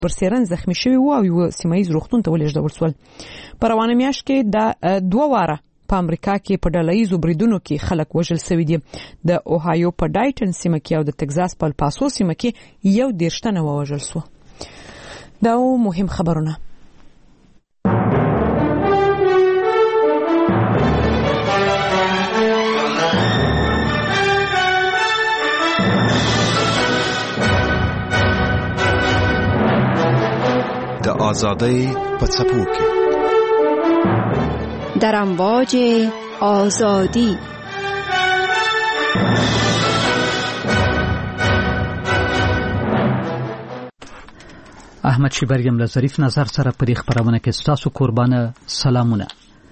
پرسیرن زخمی شوی و او یو سیمایي روغتون ته ولېږدول شول. په روانه میاشت کې د 2 واره په امریکا کې په ډلهییزو بریدونو کې خلک وژل شوي دي. د اوهایو په ډایټن سیمه کې او د تگزاس په الپاسو سیمه کې 11 تنه وژل شو. دا مهم خبرونه. د آزادی په څپو کې در امواج آزادی. احمد شیبریم له ظریف نظر سره په خبرونه کې ستاسو قربانه سلامونه.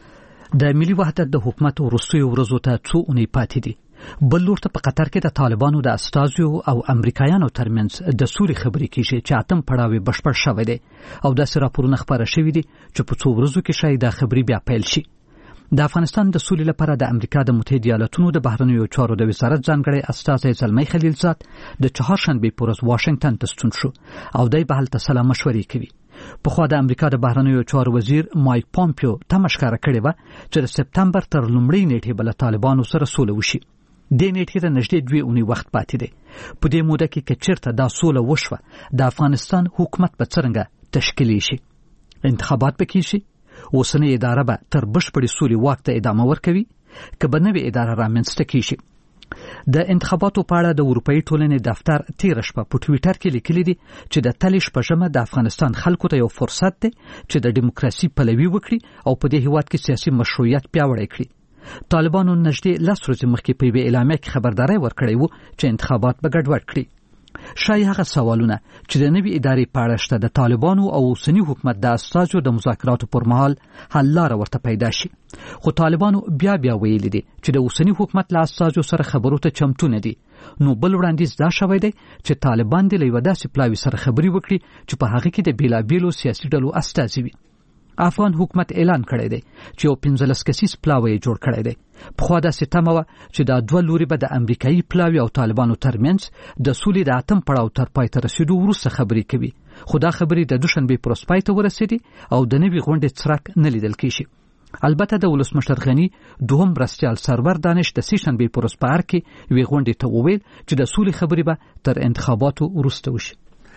د ملي وحدت د حکومت وروستیو ورځو ته څو اونۍ پاتې دي. بل لور ته په قطر کې د طالبانو د استازیو او امریکایانو ترمنځ د سولې خبرې کیږي چې اتم پړاوی بشپړ شوی دی او د راپورونو خبره شوې دي چې په څو ورځو کې شاید د خبرې بیا پیل شي. د افغانستان د سولې لپاره د امریکا د متحده ایالاتونو د بهرنیو چارو د وزارت ځانګړی استازی زلمی خلیلزاد د چهارشنبه په ورځ واشنگټن ته ستون شو او دای به هلته سلام مشورې کوي. په خوا د امریکا د بهرنیو چارو وزیر مایک پامپیو تماشکاره کړې و چې د سپتمبر تر لومړۍ نیټې بل طالبانو سره سوله وشي. د نیټې ته نږدې 2 اونۍ وخت پاتې دی. په دې موده کې کچرته دا سوله وشوه د افغانستان حکومت په څرنګه تشکیل شي. انتخابات پکې شي. اوسنۍ اداره به تر بشپړې سولې واک ته ادامه ورکوي که به نوې اداره رامنځته کیږي. د انتخاباتو په اړه د اروپאי ټولنې دفتر تیر شپه په ټوئیټر کې لیکلي دي چې د تلې شپه جمع د افغانستان خلکو ته یو فرصت دی چې د دیموکراسي پلوي وکړي او په دې هیواد کې سیاسي مشروعیت پیاوړی کړي. طالبانو نږدې 10 ورځې مخکې په اعلامیه کې خبرداري ورکړې و چې انتخابات به ګډوډ کړي. شای هغه سوالونه چې د نوې ادارې په اړه شته د طالبانو او اوسنی حکومت د استازو د مذاکراتو پر مهال حل لاره ورته پیدا شي. خو طالبانو بیا ویلي دي چې د اوسنی حکومت له استازو سره خبرو ته چمتو نه دي. نو بل وړاندیز دا شوی دی چې طالبان د لیودا سپلاوي سره خبري وکړي چې په هغه کې د بیلابیلو سیاسي ډلو استازي وي. افغان حکومت اعلان کړی دی چې یو 15 کسیز پلاوی جوړ کړی دی. په خوا د ستمه و چې د 2 لوري به د امریکایي پلاوی او طالبانو ترمنځ د سولې د اتم پړاو تر پای ته رسیدو وروسته خبرې کوي. خو دا خبرې د دوشنبه پر پای ته ورسېدي او د نوې غونډې څرک نه لیدل کیږي. البته د ولسمشر غنی دوهم برستیال سرور دانش د سیشنبه پر پای کې وی غونډې ته وویل چې د سولې خبرې به تر انتخاباتو وروسته وشي.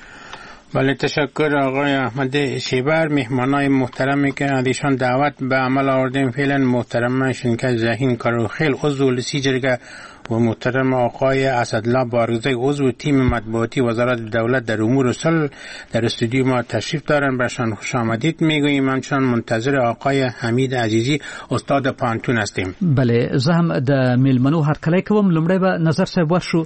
بله تشکر آقای احمد شیبر. مهمانای محترمی که ازشان دعوت به عمل آوردیم فعلا محترم شنکت زهین کاروخیل عضو لسی جرگه و محترم آقای اسدالله بارگزی عضو تیم مطبوعاتی وزارت دولت در امور صلح در استودیو ما تشریف دارن. برشان خوش آمدید میگوییم. همچنان منتظر آقای حمید عزیزی استاد پانتون هستیم. بله زه هم د میلمنو هر کله کوم لمړی به نظر صاحب ورشو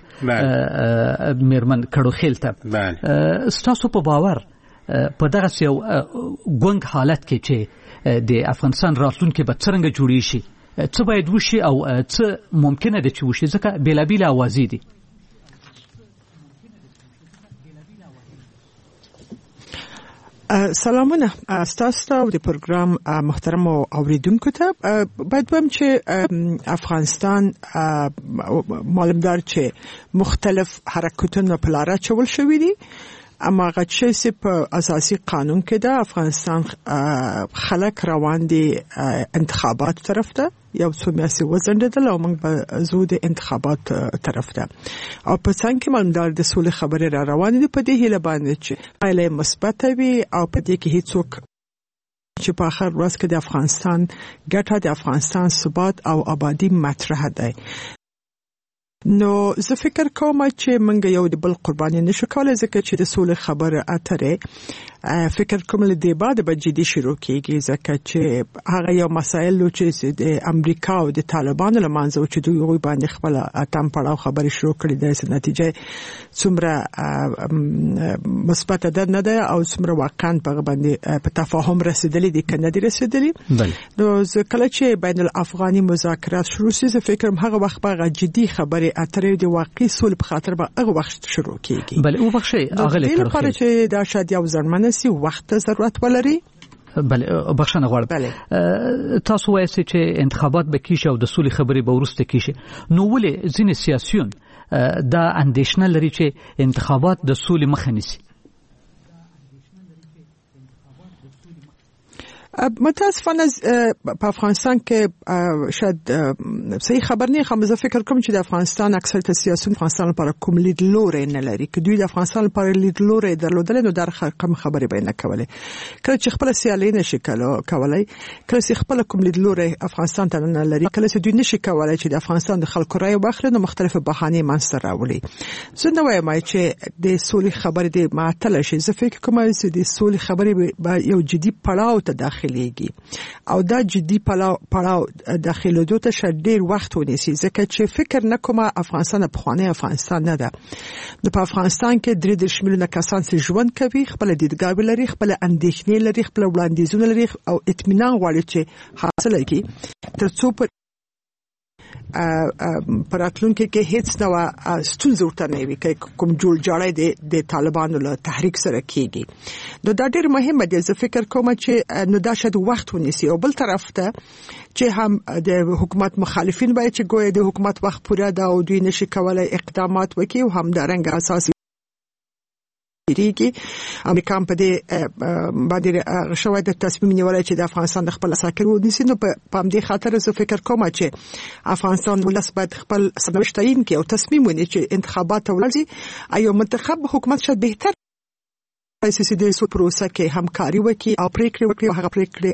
میرمن کاروخیل ته. ستاسو په باور په دغه یو ګونګ حالت کې چې د افغانستان راتلونکي به څنګه جوړی شي څه باید وشي او څه ممکنه ده چې وشي ځکه بیلابیل اوازې دي. سلامونه ستاسو ته د پروګرام محترم اوریدونکو ته. باید وایم چې افغانستان معلومدار چې مختلف حرکتونه په لاره چول شوي دي، اما هغه چې په اساسي قانون کې د افغانستان خلک روان دي انتخابات طرف ته یو څو میاشتې وځنډېدل او موږ به زو د انتخابات طرف ته او په څنګه کې معلومدار د سولې خبرې را روانې دي په دې هیله باندې چې پایله مثبت وي او په دې کې هیڅوک چې په آخر ورځ کې د افغانستان ګټه د افغانستان ثبات او آبادی مطرح ده. نو زه فکر کوم چې موږ یو د بل قرباني نشو کولای ځکه چې د سولې خبره اترې فکر کوم له دې بعد به جدي شروع کیږي ځکه چې هغه یو مسایل چې د امریکا او د طالبانو لمانځو چې دوی باندې خپل اتم پړاو خبرې شروع کړې ده نتیجه څومره مثبت ده نه ده او څومره واقعا په باندې په تفاهم رسیدلې دي کنه دي رسیدلې. نو کله چې بین الافغاني مذاکرات شروع شي زه فکر کوم هغه وخت به جدي خبرې اترې د واقعي سولې په خاطر به هغه وخت شروع کیږي. بل او بخښي اغله لپاره چې دا شاید یو ځرمنه سی وخت ضرورت ولري. بله بخښنه غواړم. تاسو وایئ چې انتخابات به کیږي او د سولې خبرې به ورسته کیږي، نو ولې ځینې سیاسيون دا اندېښنه لري چې انتخابات د سولې مخه نیسي؟ متاسفانه په افغانستان کې شاید صحیح خبر نه خم زه فکر کوم چې د افغانستان اکثریت سیاسيون افغانستان لپاره کوم لید لوري نه لري که دوی د افغانستان لپاره لید لوري درلودل نو در کم خبرې به نه کولې کله چې خپل سیالي نشي کولای کله چې خپل کوم لید لوري افغانستان ته نه لري کله چې دوی نشي کولای چې د افغانستان د خلکو رائے واخلي نو مختلفه بهانې منځته راوړي زه نو وایم چې د سولې خبرې د معطل شي زه فکر کوم چې د سولې خبرې به یو جدي پړاو ته داخليږي او دا جدي پړاو داخليدو ته شاید ډیر وخت ونیسي ځکه چې فکر نکوم افغانستان په خوانه افغانستان نه ده په افغانستان کې 3 میلیونه کسان چې ژوند کوي خپل دیدګاوې لري خپل اندېښنې لري خپل وړاندیزونه لري او اطمینان غواړي چې حاصل کړي ترڅو پراتلونکو کې هیڅ نوع ستونزه ورته نه وي کوم جوړ جاړی د طالبانو له تحریک سره کېږي نو دا ډېر مهمه دی زه فکر کوم چې نو دا شاید وخت ونیسي او بل طرف ته چې هم د حکومت مخالفین باید چې ګویا د حکومت وخت پوره ده او دوی نشي کولای اقدامات وکړي او هم د رنګ اساسي ریږي امریکا په دې باندې شوی د تصمیم نیولای چې د افغانستان د خپل ساکر ونیسي نو په دې خاطر زه فکر کوم چې افغانستان ولس باید خپل سرنوشت تعیین کړي او تصمیم ونیسي چې انتخابات ولري ایو منتخب حکومت شاید بهتر سیاسي د سو پروسه کې همکاري وکړي او پریکړې وکړي او هغه پریکړې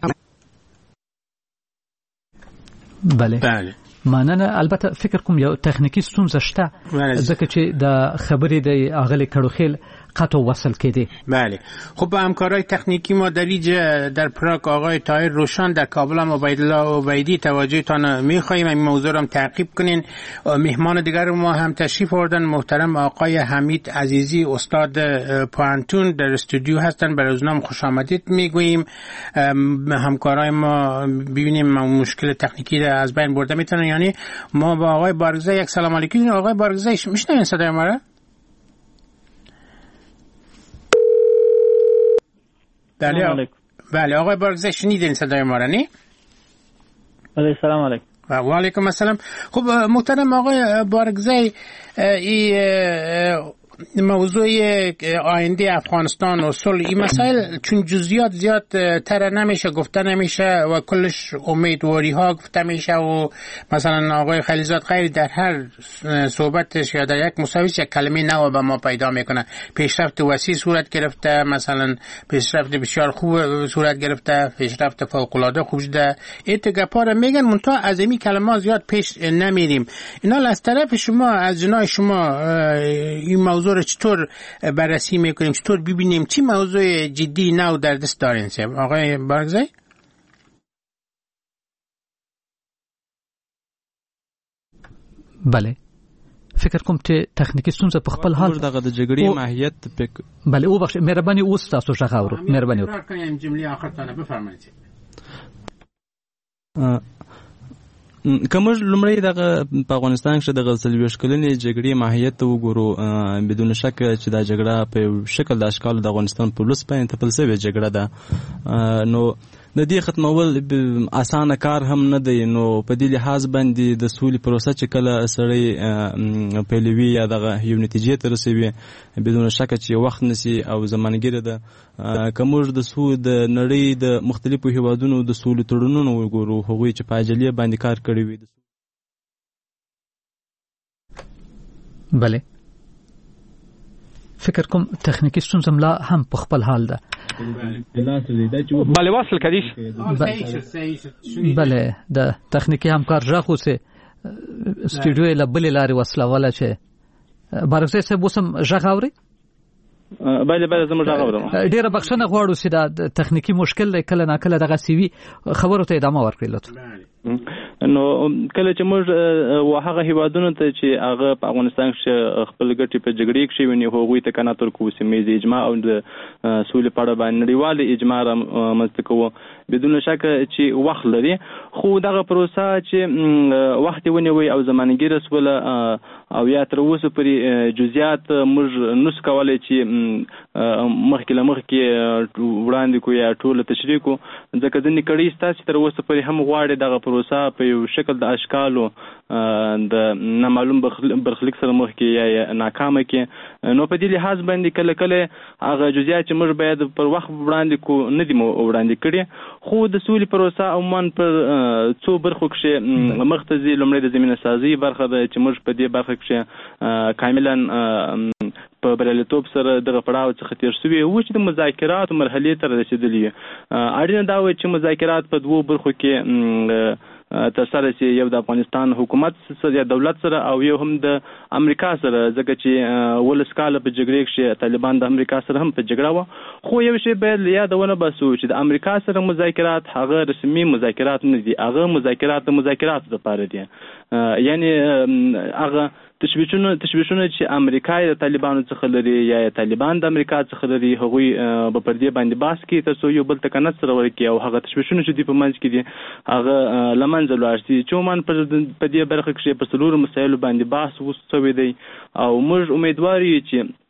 بله مننه البته فکر کوم یو تخنیکی ستونزه شته ځکه چې د خبرې د اغلی کړوخیل قطع وصل کردی. بله خب با همکارای تکنیکی ما در پراگ آقای طاهر روشن در کابل هم عبیدالله عبیدی توجهتان می‌خواهیم این موضوع رو تعقیب کنین. مهمان دیگر ما هم تشریف آوردن محترم آقای حمید عزیزی استاد پوانتون در استودیو هستن برای اونام خوش آمدید میگوییم. همکارای ما ببینیم مشکل تکنیکی رو از بین برده میتونن یعنی ما با آقای بارگزای یک سلام علیکم. آقای بارگزای میشنوین صدای ما رو؟ بله آقای بارگزای شنیدین صدای ما را نی؟ بله سلام علیکم. و علیکم السلام. خب محترم آقای بارگزای موضوع آینده افغانستان و صلح این مسائل چون جزئیات زیاد تر نمیشه گفته نمیشه و کلش امیدواری ها گفته میشه و مثلا آقای خلیزاد خیلی در هر صحبتش یا در یک مسابقه یک کلمه نو به ما پیدا میکنه. پیشرفت وسیع صورت گرفته، مثلا پیشرفت بسیار خوب صورت گرفته، پیشرفت فوق العاده خوب شده. اتگاپا رو میگن منتها از این کلمات زیاد پیش نمیریم. اینا از طرف شما از جناح شما این موضوع رو چطور بررسی میکنیم، چطور ببینیم چی موضوع جدی نو در دست دارین آقای بارگزای؟ بله فکر کوم چې تخنیکی ستونزه په خپل حال دغه د جګړې ماهیت بله او بخښه مهرباني اوس تاسو څنګه اورو مهرباني وکړئ جملې اخر ته بفرمایئ. کومه لمړی دغه په افغانستان کې د غزلویش کلنې جګړې ماهیت وګورو بدون شک چې دا جګړه په شکل د اشکال د افغانستان په لوس باندې تپلسوي جګړه ده نو د دې ختمول اسانه کار هم نه دی نو په دې لحاظ باندې د سولې پروسه چې کله سړی پیلوي یا دغه یو نتیجې ته رسوي بدون شک چې وخت نسی او زمانګیره ده کومور د سود د نړۍ د مختلفو هیوادونو د سولې تړونونو وګورو هغوی چې په اجلیه باندې کار کړی وي. بله فکر کوم تخنیکی ستونزه ملا هم په خپل حال ده. بله واصل کدیش بله د تخنیکی همکار راخو سه استودیو له بل لاري وصله ولا چې بارکزه سه بوسم ژغاوري. بله زموږ ژغاورم ډیره بخښنه غواړو چې دا تخنیکی مشکل دی کله نه کله دغه سی وی خبرو ته ادامه ورکړئ لطفا. نو کله چې موږ هغه هیوادونو ته چې هغه په افغانستان کې خپل ګټې په جګړې کې شوی نه هغوی ته کنه تر کو سیمې اجماع او د سولې په اړه باندې نړیوال اجماع رامنځته کوو بدون شک چې وخت لري خو دغه پروسه چې وخت ونیوي او زمانګیره سوله او یا تر اوسه پورې جزئیات موږ نس کولای چې مخکې وړاندې کو یا ټول تشریح کو ځکه ځنې کړي ستاسو تر اوسه پورې هم غواړي دغه پروسه په یو شکل د اشکالو د نامعلوم برخلیک سره مخ کې یا ناکامه کې نو په دې لحاظ باندې کله کله هغه جزئیات چې موږ باید پر وخت وړاندې کو نه دي وړاندې کړي خو د سولې پروسه عموما پر څو برخو کې مختزي لومړی د زمينه سازي برخه ده چې موږ په دې برخه کې کاملا په بریالیتوب سره دغه پړاو څخه تیر شوی و چې د مذاکرات مرحله ته رسیدلی اړینه دا و چې مذاکرات په دوه برخو کې ترسره شي یو د افغانستان حکومت سره یا دولت سره او یو هم د امریکا سره ځکه چې ولسکاله په جګړه کې طالبان د امریکا سره هم په جګړه و خو یو شی باید یادونه باسو چې د امریکا سره مذاکرات هغه رسمي مذاکرات نه دي هغه مذاکرات لپاره دي یعنی هغه تشویشونه چې امریکا د طالبانو څخه لري یا طالبان د امریکا څخه لري هغوی په پردې باندې باس کې تاسو یو بل تکنت سره ورکی او هغه تشویشونه چې په منځ کې دي هغه لمنځه لاړ شي چې عموما په دې برخه کې په څلورو مسایلو باندې باس وسوي دی او موږ امیدوار یو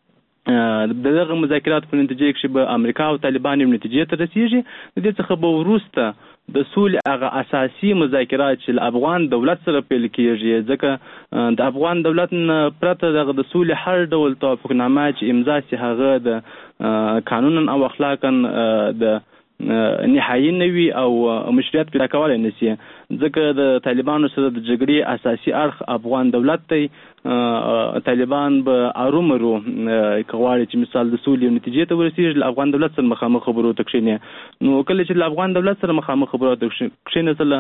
چې دغه مذاکرات په نتیجه کې به امریکا او طالبان یو نتیجې ته رسیږي د دې څخه به وروسته د سولې هغه اساسي مذاکرات چې افغان دولت سره پیل کیږي ځکه د افغان دولت پرته د سولې هر ډول توافقنامه چې امضا شي هغه د قانونا او اخلاقا د نهایي نوي او مشروعیت پیدا کولای نشي ځکه د طالبانو سره د جګړې اساسي اړخ افغان دولت دی طالبان به ارومرو کغواړي چې مثال د سولې نتیجې ته ورسیږي د افغان دولت سره مخامخ خبرو ته کښیني نو کله چې د افغان دولت سره مخامخ خبرو ته کښیني سره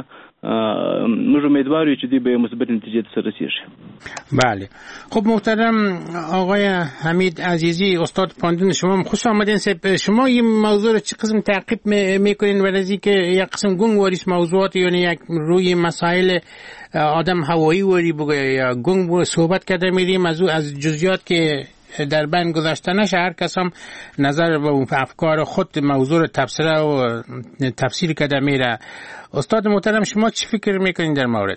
موږ امیدوار یو چې به مثبت نتیجې ته رسیږي. بله خب محترم آقای حمید عزیزی استاد پاندون شما خوش آمدین. شما این موضوع رو چه قسم تعقیب میکنین و از اینکه یک قسم گنگ واریس موضوعات یعنی یک روی مسائل آدم هوایی وری بگه یا گنگ صحبت کرده میریم از جزئیات که در بین گذاشته نشه هر کس هم نظر و افکار خود موضوع رو تفسیر و تفسیر کرده میره. استاد محترم شما چی فکر میکنین در مورد؟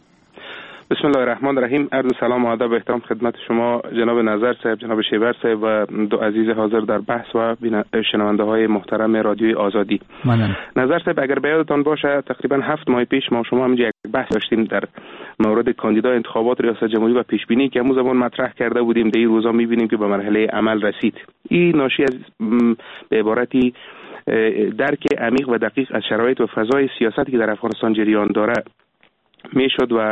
بسم الله الرحمن الرحیم. عرض سلام و ادب و احترام خدمت شما جناب نظر صاحب، جناب شیبر صاحب و دو عزیز حاضر در بحث و شنونده های محترم رادیوی آزادی. نظر صاحب اگر به یادتان باشه تقریبا 7 ماه پیش ما شما همینجا یک بحث داشتیم در مورد کاندیدای انتخابات ریاست جمهوری و پیش بینی که همون زمان مطرح کرده بودیم. در این روزا می‌بینیم که به مرحله عمل رسید. این ناشی از به عبارتی درک عمیق و دقیق از شرایط و فضای سیاستی که در افغانستان جریان داره میشد و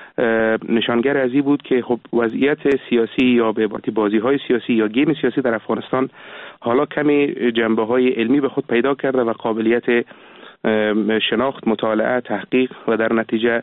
نشانگر از این بود که خب وضعیت سیاسی یا به عبارتی بازی‌های سیاسی یا گیم سیاسی در افغانستان حالا کمی جنبه‌های علمی به خود پیدا کرده و قابلیت شناخت، مطالعه، تحقیق و در نتیجه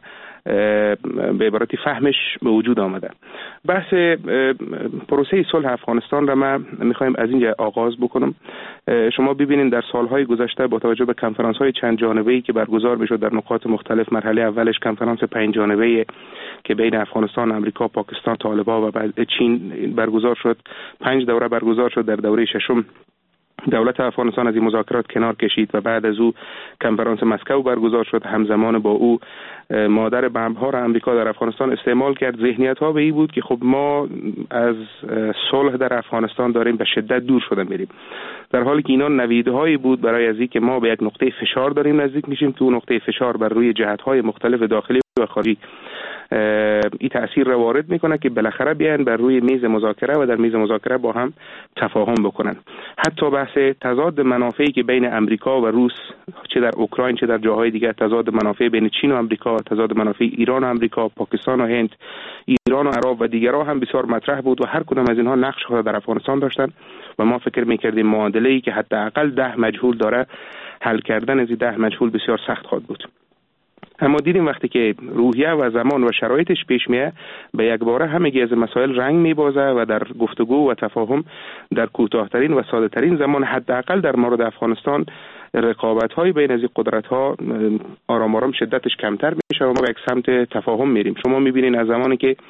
به عبارتی فهمش به وجود آمده. بحث پروسه صلح افغانستان را من میخوایم از اینجا آغاز بکنم. شما ببینید در سالهای گذشته با توجه به کنفرانس‌های چند جانبه‌ای که برگزار میشد در نقاط مختلف، مرحله اولش کنفرانس 5 جانبه‌ای که بین افغانستان، آمریکا، پاکستان، طالبان و چین برگزار شد. 5 دوره برگزار شد. در دوره ششم دولت افغانستان از این مذاکرات کنار کشید و بعد از او کنفرانس مسکو برگزار شد. همزمان با او مادر بمب‌ها را امریکا در افغانستان استعمال کرد. ذهنیت‌ها به این بود که خب ما از صلح در افغانستان داریم به شدت دور شده میریم، در حالی که اینا نویدهایی بود برای از اینکه ما به یک نقطه فشار داریم نزدیک میشیم که اون نقطه فشار بر روی جهت‌های مختلف داخلی و خارجی این تأثیر را وارد میکنه که بالاخره بیان بر روی میز مذاکره و در میز مذاکره با هم تفاهم بکنن. حتی بحث تضاد منافعی که بین امریکا و روس، چه در اوکراین چه در جاهای دیگر، تضاد منافع بین چین و آمریکا، تضاد منافع ایران و آمریکا، پاکستان و هند، ایران و عراق و دیگرها هم بسیار مطرح بود و هر کدام از اینها نقش خود در افغانستان داشتن و ما فکر میکردیم معادله‌ای که حداقل 10 مجهول داره، حل کردن از این 10 مجهول بسیار سخت خواهد بود. اما دیدیم وقتی که روحیه و زمان و شرایطش پیش میه به یک باره همگی از مسائل رنگ میبازه و در گفتگو و تفاهم در کوتاه‌ترین و ساده‌ترین زمان حداقل در مورد افغانستان رقابت‌های بین از این قدرت‌ها آرام آرام شدتش کمتر میشه و ما به یک سمت تفاهم میریم. شما میبینین از زمانی که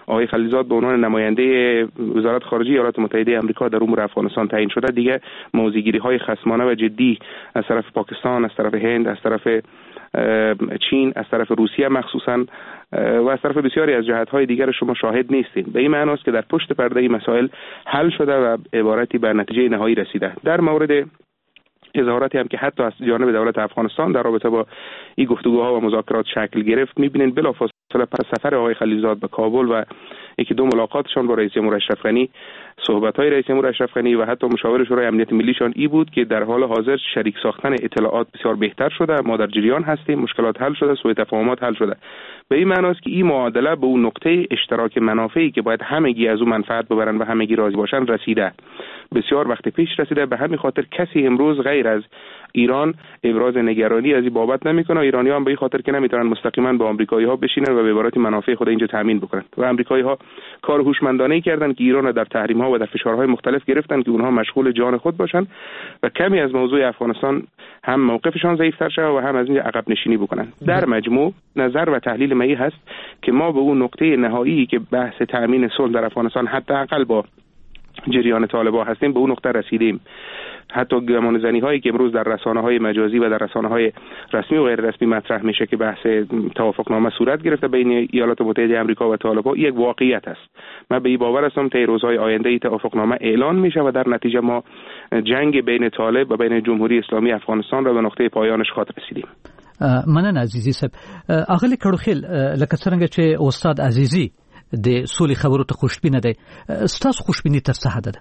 آقای خلیلزاد به عنوان نماینده وزارت خارجه ایالات متحده آمریکا در امور افغانستان تعیین شده، دیگه موضع‌گیری‌های خصمانه و جدی از طرف پاکستان، از طرف هند، از طرف چین، از طرف روسیه مخصوصا و از طرف بسیاری از جهت‌های دیگر شما شاهد نیستیم. به این معنی است که در پشت پرده این مسائل حل شده و عبارتی بر نتیجه نهایی رسیده. در مورد اظهاراتی هم که حتی از جانب دولت افغانستان در رابطه با این گفتگوها و مذاکرات شکل گرفت، می‌بینید بلافاصله پس سفر آقای خلیلزاد به کابل و یکی دو ملاقاتشان با رئیس جمهور اشرف غنی، صحبت‌های رئیس جمهور اشرف غنی و حتی مشاور شورای امنیت ملیشان ای بود که در حال حاضر شریک ساختن اطلاعات بسیار بهتر شده، ما در جریان هستیم، مشکلات حل شده، سوء تفاهمات حل شده. به این معنی است که این معادله به اون نقطه اشتراک منافعی که باید همگی از اون منفعت ببرن و همگی راضی باشن رسیده. بسیار وقت پیش رسیده. به همین خاطر کسی امروز غیر از ایران ابراز نگرانی از این بابت نمیکنه. ایرانی‌ها هم به این خاطر که نمیتونن مستقیما با آمریکایی‌ها بشینن و به عبارت منافع خود اینجا تامین بکنن. و آمریکایی‌ها کار هوشمندانه‌ای کردن که ایران در تحریم‌ها و در فشارهای مختلف گرفتن که اونها مشغول جان خود باشن و کمی از موضوع افغانستان هم موقفشان ضعیف‌تر شود و هم از این عقب نشینی بکنن. در مجموع نظر و تحلیل من هست که ما به اون نقطه نهایی که بحث تامین صلح در افغانستان حداقل با جریان طالبان هستیم به اون نقطه رسیدیم. حتی گمانه‌زنی هایی که امروز در رسانه‌های مجازی و در رسانه‌های رسمی و غیر رسمی مطرح میشه که بحث توافقنامه صورت گرفته بین ایالات متحده آمریکا و طالبان یک واقعیت است. من به این باور هستم که روزهای آینده این توافقنامه اعلان میشه و در نتیجه ما جنگ بین طالب و بین جمهوری اسلامی افغانستان را به نقطه پایانش خواهد رسیدیم. مننه عزیزي صاحب. اغلی کړوخیل لکه څنګه چې استاد عزیزي د سولې خبرو ته خوشبینه دی، ستاسو خوشبینی تر څه حد ده؟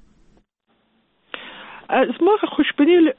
زما خوشبینی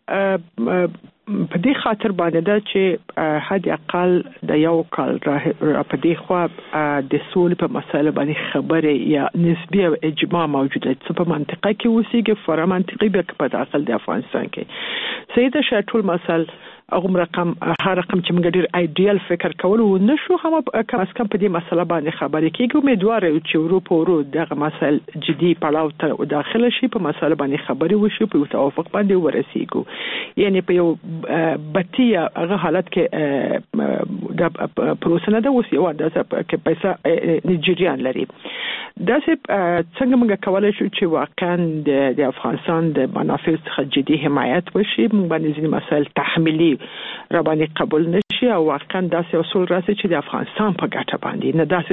په دې خاطر باندې ده چې حد اقل د یو کال را په دې خوا د سولې په مسله باندې خبره یا نسبی او اجماع موجوده چې په منطقه کې اوسېږي، فورا منطقي به په داخل د افغانستان کې سیده شټول مسله اغه رقم هر رقم چې موږ ډیر ایډیال فکر کول و نشو هم کم از کم په دې مسله باندې خبرې کیږي. امیدوار یو چې اروپا دغه مسله جدي پړاو ته داخله شي، په مسله باندې خبرې وشي، په توافق باندې ورسیږو. یعنی په یو بتیه هغه حالت کې د پروسه نه ده اوس یو اندازه کې پیسې نيجریان لري. دا څنګه موږ کولای شو چې واقعا د افغانستان د منافع څخه جدي حمایت وشي، موږ باندې ځینې مسایل تحمیلي را باندې قبول نشي او واقعا داسې اصول راسي چې د افغانستان په ګټه باندې نه داسې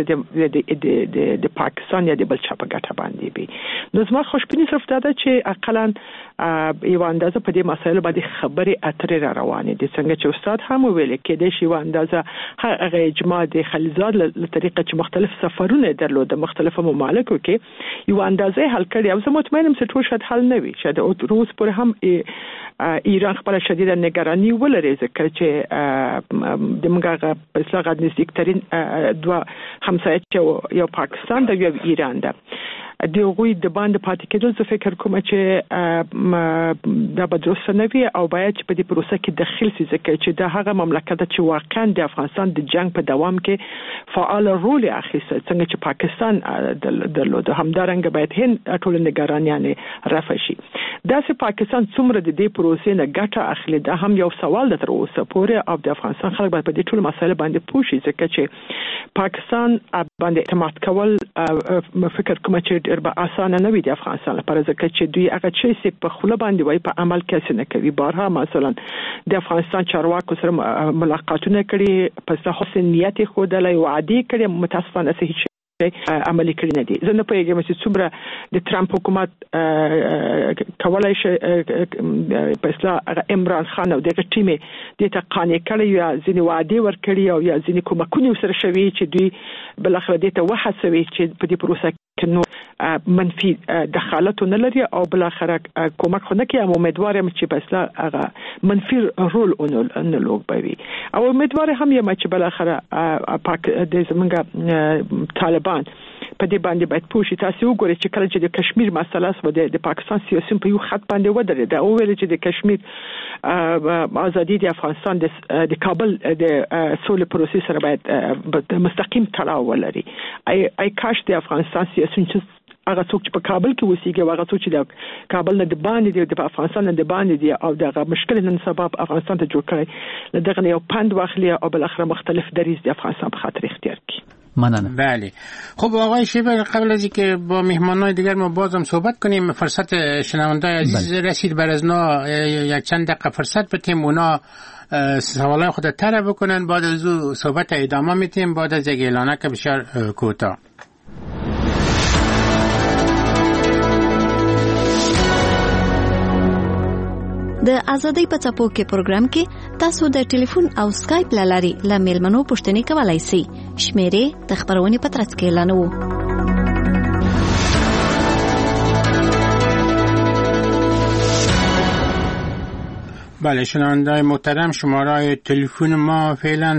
د پاکستان یا د بل چا په ګټه باندې وي. نو زما خوشبیني صرف دا ده چې اقلا یو اندازه په دې مسایلو باندې خبرې اترې را روانې دي. څنګه چې استاد هم ویل کې د شی و اندازه هغه اجماع د خلیلزاد له طریقه چې مختلف سفرونه درلود د مختلفو ممالکو کې یو اندازه حل کړي او زه مطمئنم چې ټول شاید حل نه وي. شاید روس پر هم ایران خپل شدیده نگرانی ولري ځکه چې د موږ په اصلاح نزدیکترین دوه همسایه یو پاکستان د یو ایران ده. د غوی د باندې پاتې کېدل زه فکر کوم چې دا به درست نه وي او باید چې په دې پروسه کې دخیل شي ځکه چې دا هغه مملکت چې واقعا د افغانستان د جنگ په دوام کې فعال رول اخیسته، څنګه چې پاکستان درلود. همدارنګه باید هند ټول نگرانیان رفع شي. دا چې پاکستان څومره د دې پروسې نه ګټه اخلي دا هم یو سوال ده تر اوسه پورې او د افغانستان خلک باید په دې ټول مسایل باندې پوه شي ځکه چې پاکستان باندې اعتماد کول فکر کوم چې ډېر به اسانه نه وي د افغانستان لپاره ځکه چې دوی هغه چې په خوله باندې وایي په عمل کې نه کوي. بارها مثلا د افغانستان چارواکو سره ملاقاتونه کړي، پس حسن نیت خودلای وعده کړي، متاسفانه هیڅ عملی کړی نه دي. زه نه پوهیږم چې څومره د ترامپ حکومت کولای شي په اصطلاح عمران خان او دغه ټیم د تقانې کړي یا ځینې وعده ورکړي او یا ځینې کومکونه سره شوي چې دوی بل اخر د ته وحسوي چې په دې پروسه کې نو منفي دخالت نه لري او بل اخر کومک خو نه کوي. امیدوار یم چې په اصطلاح هغه منفي رول نه لوبوي او امیدوار هم یم چې بل اخر پاک د زمونږ طالبان په دې باندې باید پوه شي. تاسو وګورئ چې کله چې د کشمیر مسله سو د پاکستان سیاسيون په یو خط باندې ودرېد او ویل چې د کشمیر ازادي د افغانستان د کابل د سولې پروسې سره باید مستقیم تړاو ولري. ای کاش د افغانستان سیاسيون چې هغه څوک چې په کابل کې اوسېږي او هغه څوک چې د کابل نه د باندې دی د افغانستان نه د باندې دی او دغه مشکل نن سبب افغانستان ته جوړ کړي دغه یو پند واخلي او بل اخر مختلف دریز د افغانستان په خاطر اختیار کړي. ممنونم. بله خب آقای شیبر، قبل از اینکه با مهمانان دیگر ما بازم صحبت کنیم، فرصت شنوندای عزیز رسید، بر از نا یک چند دقیقه فرصت بدیم اونا سوالای خود طرح بکنن، بعد از او صحبت ادامه میتیم بعد از یک اعلانه که بسیار کوتاه. د ازادۍ په څپو کې پروګرام کې تاسو د ټلیفون او سکایپ لاري له میلمنو پوښتنې کولای شئ. شمیرې د خبرونې په ترڅ کې اعلانوو. بله شنونده‌های محترم، شماره تلفن ما فعلا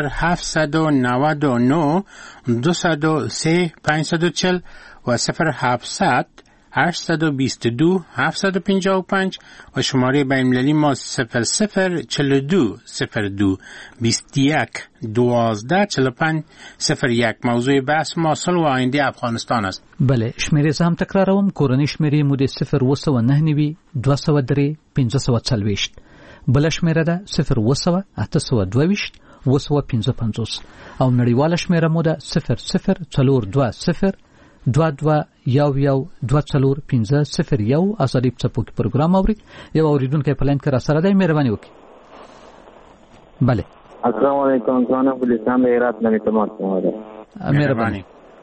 0799 203 540 و 0700 822 755 و شماره بین‌المللی ما 0042 02 21 12 45 01. موضوع بحث ما صلح و آینده افغانستان است. بله شمیره زم تکراروم. کورنی شمیره مو د 0 203 540 بل شمیره ده 0 822 255 او نړیواله شمیره مو ده 00 22 ازادي په څپو کې پروګرام اوري. یو اوریدونکو په لاین کې را سره دی، مهرباني وکړئ. بله السلام علیکم، ځوان ابو الاسلام هرات نه تمام کوم. مهرباني.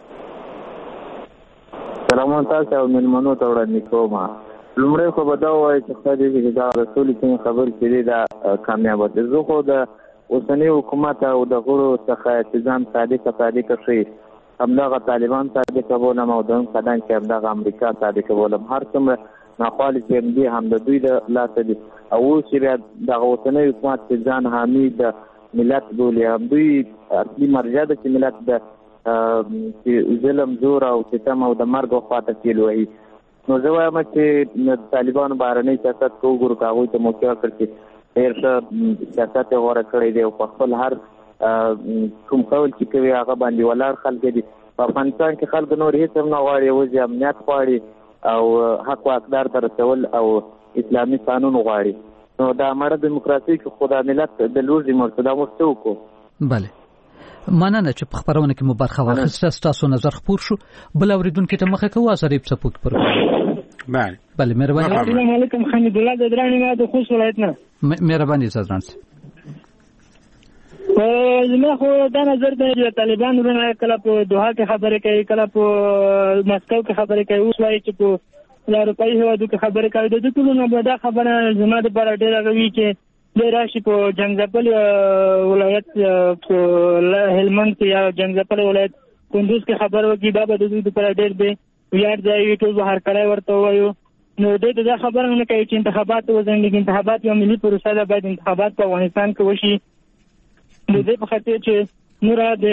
سلام تاسو او ملمنو ته وړاندې کوم. لومړی خو به دا وایي چې خدای دې دا رسول کې خبر کړي دا کامیاب دي. زه خو د اوسنی حکومت او د غړو څخه التزام صادق شي. همدغه طالبان صادق بولم او دغه قدان چې همدغه امریکا صادق بولم. هر څومره ناخوالې چې دي هم د دوی د لاس دي او چې دغه اوسنی حکومت چې ځان حامی د ملت بولي، هم دوی اصلي مرجع ده چې ملت د ظلم زور او ستم او د مرګ خواته تلوي. نو زه وایم چې طالبان بهرنی سیاست کو ګورو کاوه ته موقع کړی ډېر ښه سیاست غوړه کړی دی او په خپل هر کوم قول چې کوي هغه باندې ولار خلک دي. په افغانستان کې خلک نور هیڅ هم نه غواړي، وځي امنیت غواړي او حق او حقدار ته رسول او اسلامي قانون غواړي. نو دا مړه دیموکراسي کې خدای ملت د لوړ مرتبه مرتو کو. بله مننه چې په خبرونه کې مبارخه واخیسته. تاسو نظر خپور شو. بل اوریدونکو ته مخه کوه ازریب سپوک پر. بله مهرباني. السلام علیکم، حمید الله زدرانی ما د خوست ولایت نه. مهرباني زدران. زما خو دا نظر دی چې طالبان ورونه کله په دوحه کې خبرې کوي، کله په مسکو کې خبرې کوي، اوس وایي چې په اروپایي هېوادو کې خبرې کوي. د ټولو نه دا خبره زما دپاره ډېره غوي چې دی راشي په جنګځپل ولایت په هلمند کې یا جنګځپل ولایت کندوز کې خبر وکړي. دا به د دوی دپاره ډېر دی ویاړ ځای وي. ټول به هرکلی ورته ووایو. نو دوی ته دا خبره نه کوي چې انتخابات وځنډېږي. انتخابات یو ملي پروسه ده، باید انتخابات په افغانستان کې وشي. د دې په خاطر چې نوره د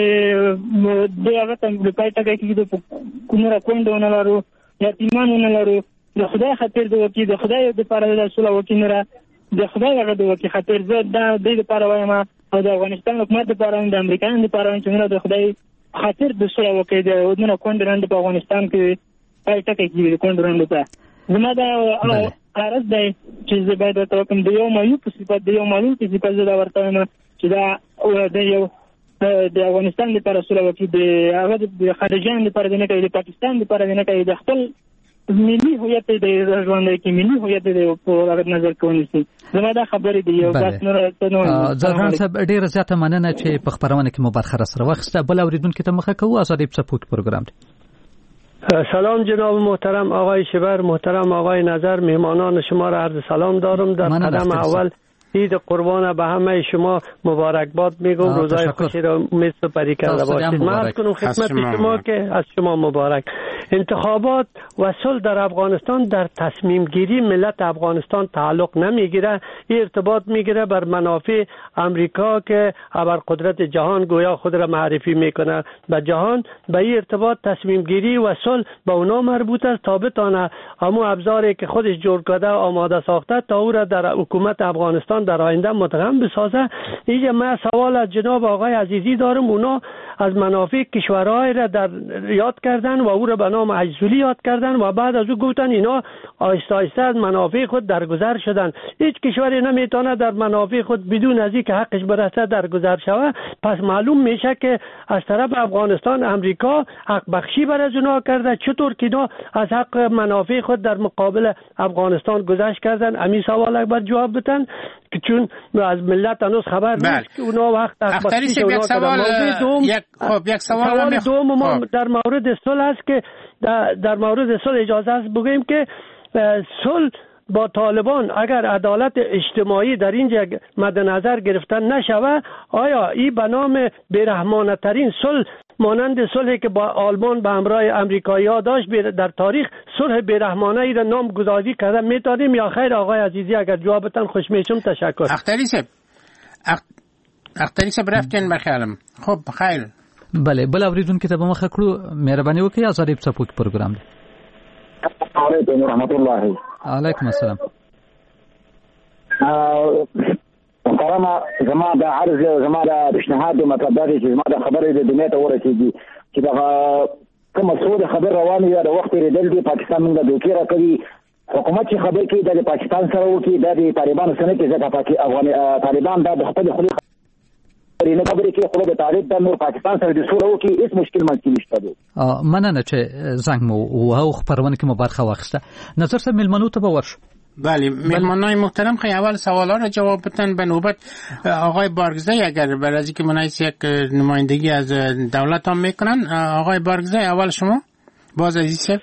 هغه امریکایي ټکی کې د نوره کونډه ونه لرو، یتیمان ونه لرو. د خدای خاطر د وکي د خدای دپاره د سوله وکي نوره د خدای هغه د وکي خاطر زه دا د دې دپاره وایم او د افغانستان حکومت دپاره د امریکایانو دپاره چې نوره د خدای خاطر د سوله وکي د نوره کونډه رنډ په افغانستان کې پای ټکی کې د کونډه رنډ ته زما دا عرض دی چې زه باید ورته وکړم د یو معیوب په صفت د یو معلول په صفت زه دا ورته وایم چې دا د یو د افغانستان لپاره سوله وکړي، د هغه د خارجيانو لپاره نه کوي، د پاکستان لپاره نه کوي، د خپل ملي هویت د ژوندۍ کې ملي هویت د په نظر کې ونیسي. زما دا خبرې دی یو بس نور ځان صاحب ډېر زیاته مننه چې په خبرونه کې مبارخه سره واخسته. بل اوریدونکو ته مخه کوو. ازادي په سپوک پروګرام دی. سلام جناب محترم آقای شبر، محترم آقای نظر، مهمانان شما را عرض سلام دارم. در قدم اول عید قربان به همه شما مبارکباد میگم. روزای خوشی را امید سپری کرده باشید. من عرض کنم خدمت شما که از شما مبارک. انتخابات و صلح در افغانستان در تصمیم گیری ملت افغانستان تعلق نمیگیره، ارتباط میگیره بر منافع امریکا که ابرقدرت جهان گویا خود را معرفی میکنه به جهان. به این ارتباط تصمیم گیری و صلح به اونا مربوط است تا بتونه همون ابزاری که خودش جور کرده آماده ساخته تا او را در حکومت افغانستان در آینده متقن بسازه. اینجا من سوال از جناب آقای عزیزی دارم. اونا از منافع کشورهای را در یاد کردن و او را بنا نام اجزولی یاد کردن و بعد از او گفتن اینا آهسته آهسته از منافع خود درگذر شدن. هیچ کشوری نمیتونه در منافع خود بدون از اینکه حقش برسه درگذر شود. پس معلوم میشه که از طرف افغانستان امریکا حق بخشی بر از اونا کرده. چطور که اینا از حق منافع خود در مقابل افغانستان گذشت کردن؟ امی سوال اکبر جواب بدن که چون از ملت هنوز خبر نیست که اونا وقت حق بخشی اونا یک سوال دوم ما در مورد صلح است که در مورد صلح اجازه است بگوییم که صلح با طالبان اگر عدالت اجتماعی در اینجا مد نظر گرفتن نشود، آیا این به نام بیرحمانه ترین صلح مانند صلحی که با آلمان به همراه امریکایی‌ها داشت در تاریخ صلح بیرحمانه ای را نامگذاری کردن میتونیم یا خیر؟ آقای عزیزی اگر جوابتان خوش میشم. تشکر. اختری صاحب رفتین بخیالم. خب خیر. بله بل اوریدونکو ته به مخه کړو مهرباني وکړئ آزادی په څپو کې پروګرام دی. علیکم ورحمت الله. علیکم السلام. محترمه زما د عرض زما د پیشنهاد د مطلب دا چې زما د خبرې د دنیا ته ورسېږي چې دا کوم څه خبر روان دی د وخت ریدل دی پاکستان موږ دوکې راکوي. حکومت چې خبر کوي د پاکستان سره وکړي د طالبانو سره کې ځکه افغان طالبان د خپل خلیق نه خبرې کوي خو د طالب د نور پاکستان سره د سوره وکړي هیڅ مشکل ممکن نشته دی. مننه چې زنګ مو او خبرونه کې مبارخه واخسته. نظر سره ملمنو ته باور. بله مهمانای محترم خیلی اول سوالا را جواب بدن. به نوبت آقای بارگزی اگر برای از اینکه منایس یک نمایندگی از دولت هم میکنن. آقای بارگزی اول شما باز عزیز صاحب.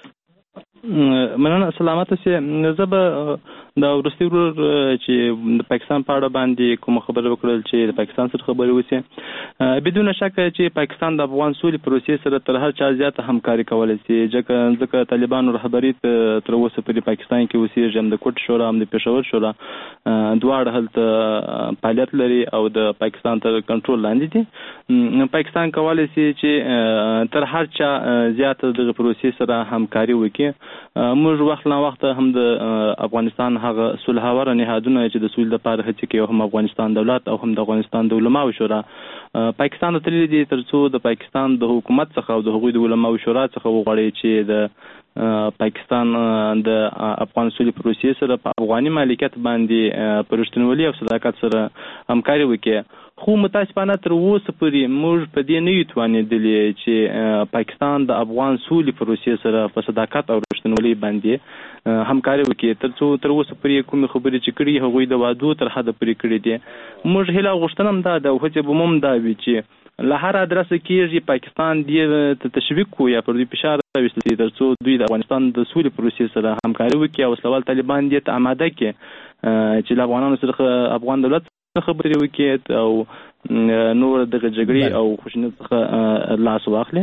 مننه سلامت اوسئ. زه به د وروستي ورور چې د پاکستان په اړه باندې کوم خبره وکړل چې د پاکستان سره خبرې وشي، بدون شک چې پاکستان د افغان سولې پروسې سره تر هر چا زیاته همکاري کولی شي. ځکه طالبانو رهبري تر اوسه پورې پاکستان کې اوسېږي، هم د کوټ شورا هم د پېښور شورا دواړه هلته فعالیت لري او د پاکستان تر کنټرول لاندې دي. پاکستان کولی شي چې تر هر چا زیاته دغه پروسې سره همکاري وکړي. موږ وخت نا وخت هم د افغانستان هغه صلحاور نهادونه چې د سولې لپاره هڅې کوي، هم افغانستان دولت او هم د افغانستان د علماو شورا پاکستان ته تللي دي ترڅو د پاکستان د حکومت څخه او د هغوی د علماو شورا څخه وغواړي چې د پاکستان د افغان سولې پروسې سره په افغاني مالکیت باندې په رښتینولي او صداقت سره همکاري وکړي. خو متاسفانه تر اوسه پورې موږ په دې نه یو توانېدلي چې پاکستان د افغان سولې پروسې سره په صداقت او رښتینولي باندې همکاري وکړي. تر اوسه پورې کومې خبرې چې کړي هغوی د وعدو تر حده پورې کړي دي. موږ هیله او غوښتنه هم دا ده او هڅې به مو هم دا وي چې له هر ادرسه کېږي پاکستان دې ته تشویق کړو یا پر دوی فشار راوستل شي ترڅو دوی د افغانستان د سولې پروسې سره همکاري وکړي او وسله وال طالبان دې ته آماده کړي چې له افغانانو سره افغان دولت خبرې وکړي او نور دغه جګړې او خشونت څخه لاس واخلي.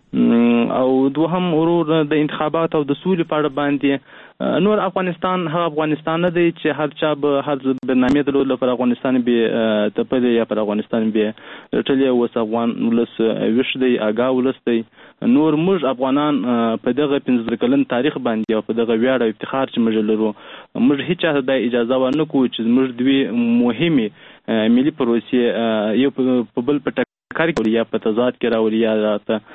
او دوهم ورور د انتخابات او د سولې په اړه باندې نور افغانستان هغه افغانستان نه دی چې هر چا به هر برنامه درلود لپاره افغانستان به تپلې یا پر افغانستان به ټولې اوس افغان ولس ویښ دی، آګاه ولس دی. نور موږ افغانان په دغه 15 کلن تاریخ باندې او په دغه ویاړ او افتخار چې موږ لرو، موږ هیڅ چاته د اجازه ورنکړو چې موږ دوی مهمه ملي پروسې یو په بل په کاری کوي یا په تضاد کې راولي یا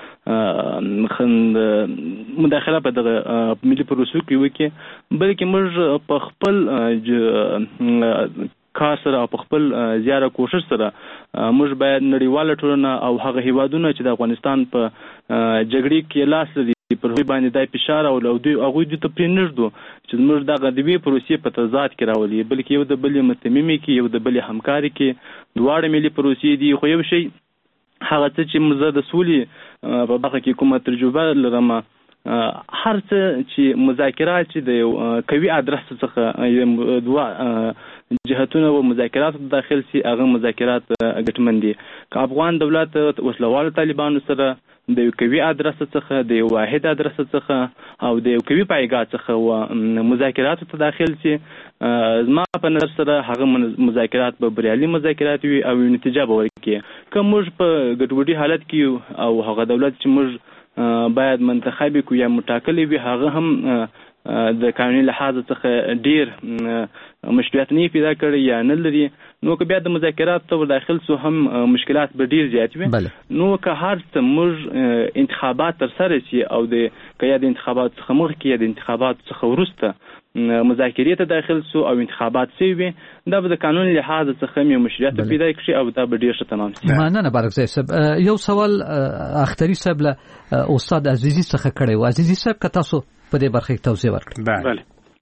مداخله په دغه ملي پروسو کې وکړي، بلکې موږ په خپل کار سره او په خپل زیاره کوشش سره موږ باید نړیواله ټولنه او هغه هیوادونه چې د افغانستان په جګړې کې لاس لري پر هغوی باندې دای فشار او هغوی دوی ته پرې نږدو چې موږ دغه د دې پروسې په تضاد کې راولي، بلکې یو د بلې متممې کې یو د بلې همکاري کې دواړه ملي پروسې دي. خو یو شی هغه څه چې زه د سولې په برخه کې کومه تجربه لرم، هر څه چې مذاکرات چې د یو قوي ادرس څخه دوه جهتونه و مذاکرات داخل سي هغه مذاکرات ګټمن دي. که افغان دولت وسلوال طالبانو سره د یو قوي ادرس څخه د یو واحد ادرس څخه او د یو قوي پایګاه څخه و مذاکرات ته داخل سي، زما په نظر سره هغه مذاکرات به بریالي مذاکرات وي او نتیجه به ورکړي. که موږ په ګډوډي حالت کې او هغه دولت چې موږ باید منتخب کړو یا مټاکلې وي هغه هم د قانوني لحاظ څخه ډیر مشروعیت نه پیدا کړی یا نه لري، نو که بیا د مذاکرات ته داخل سو هم مشکلات به ډیر زیات وي. نو که هر څه موږ انتخابات تر سره شي او د که د انتخابات څخه مخکې یا د انتخابات څخه وروسته مذاکرې ته داخل سو او انتخابات شي وي، دا به د قانون لحاظ څخه مې مشروعیت پیدا کړي او دا به ډیر ښه تمام شي. مننه بارکزی صاحب. یو سوال اختری صاحب له استاد عزیزی څخه کړی و. عزیزی صاحب که تاسو په دې برخه کې توضیح ورکړئ. بله.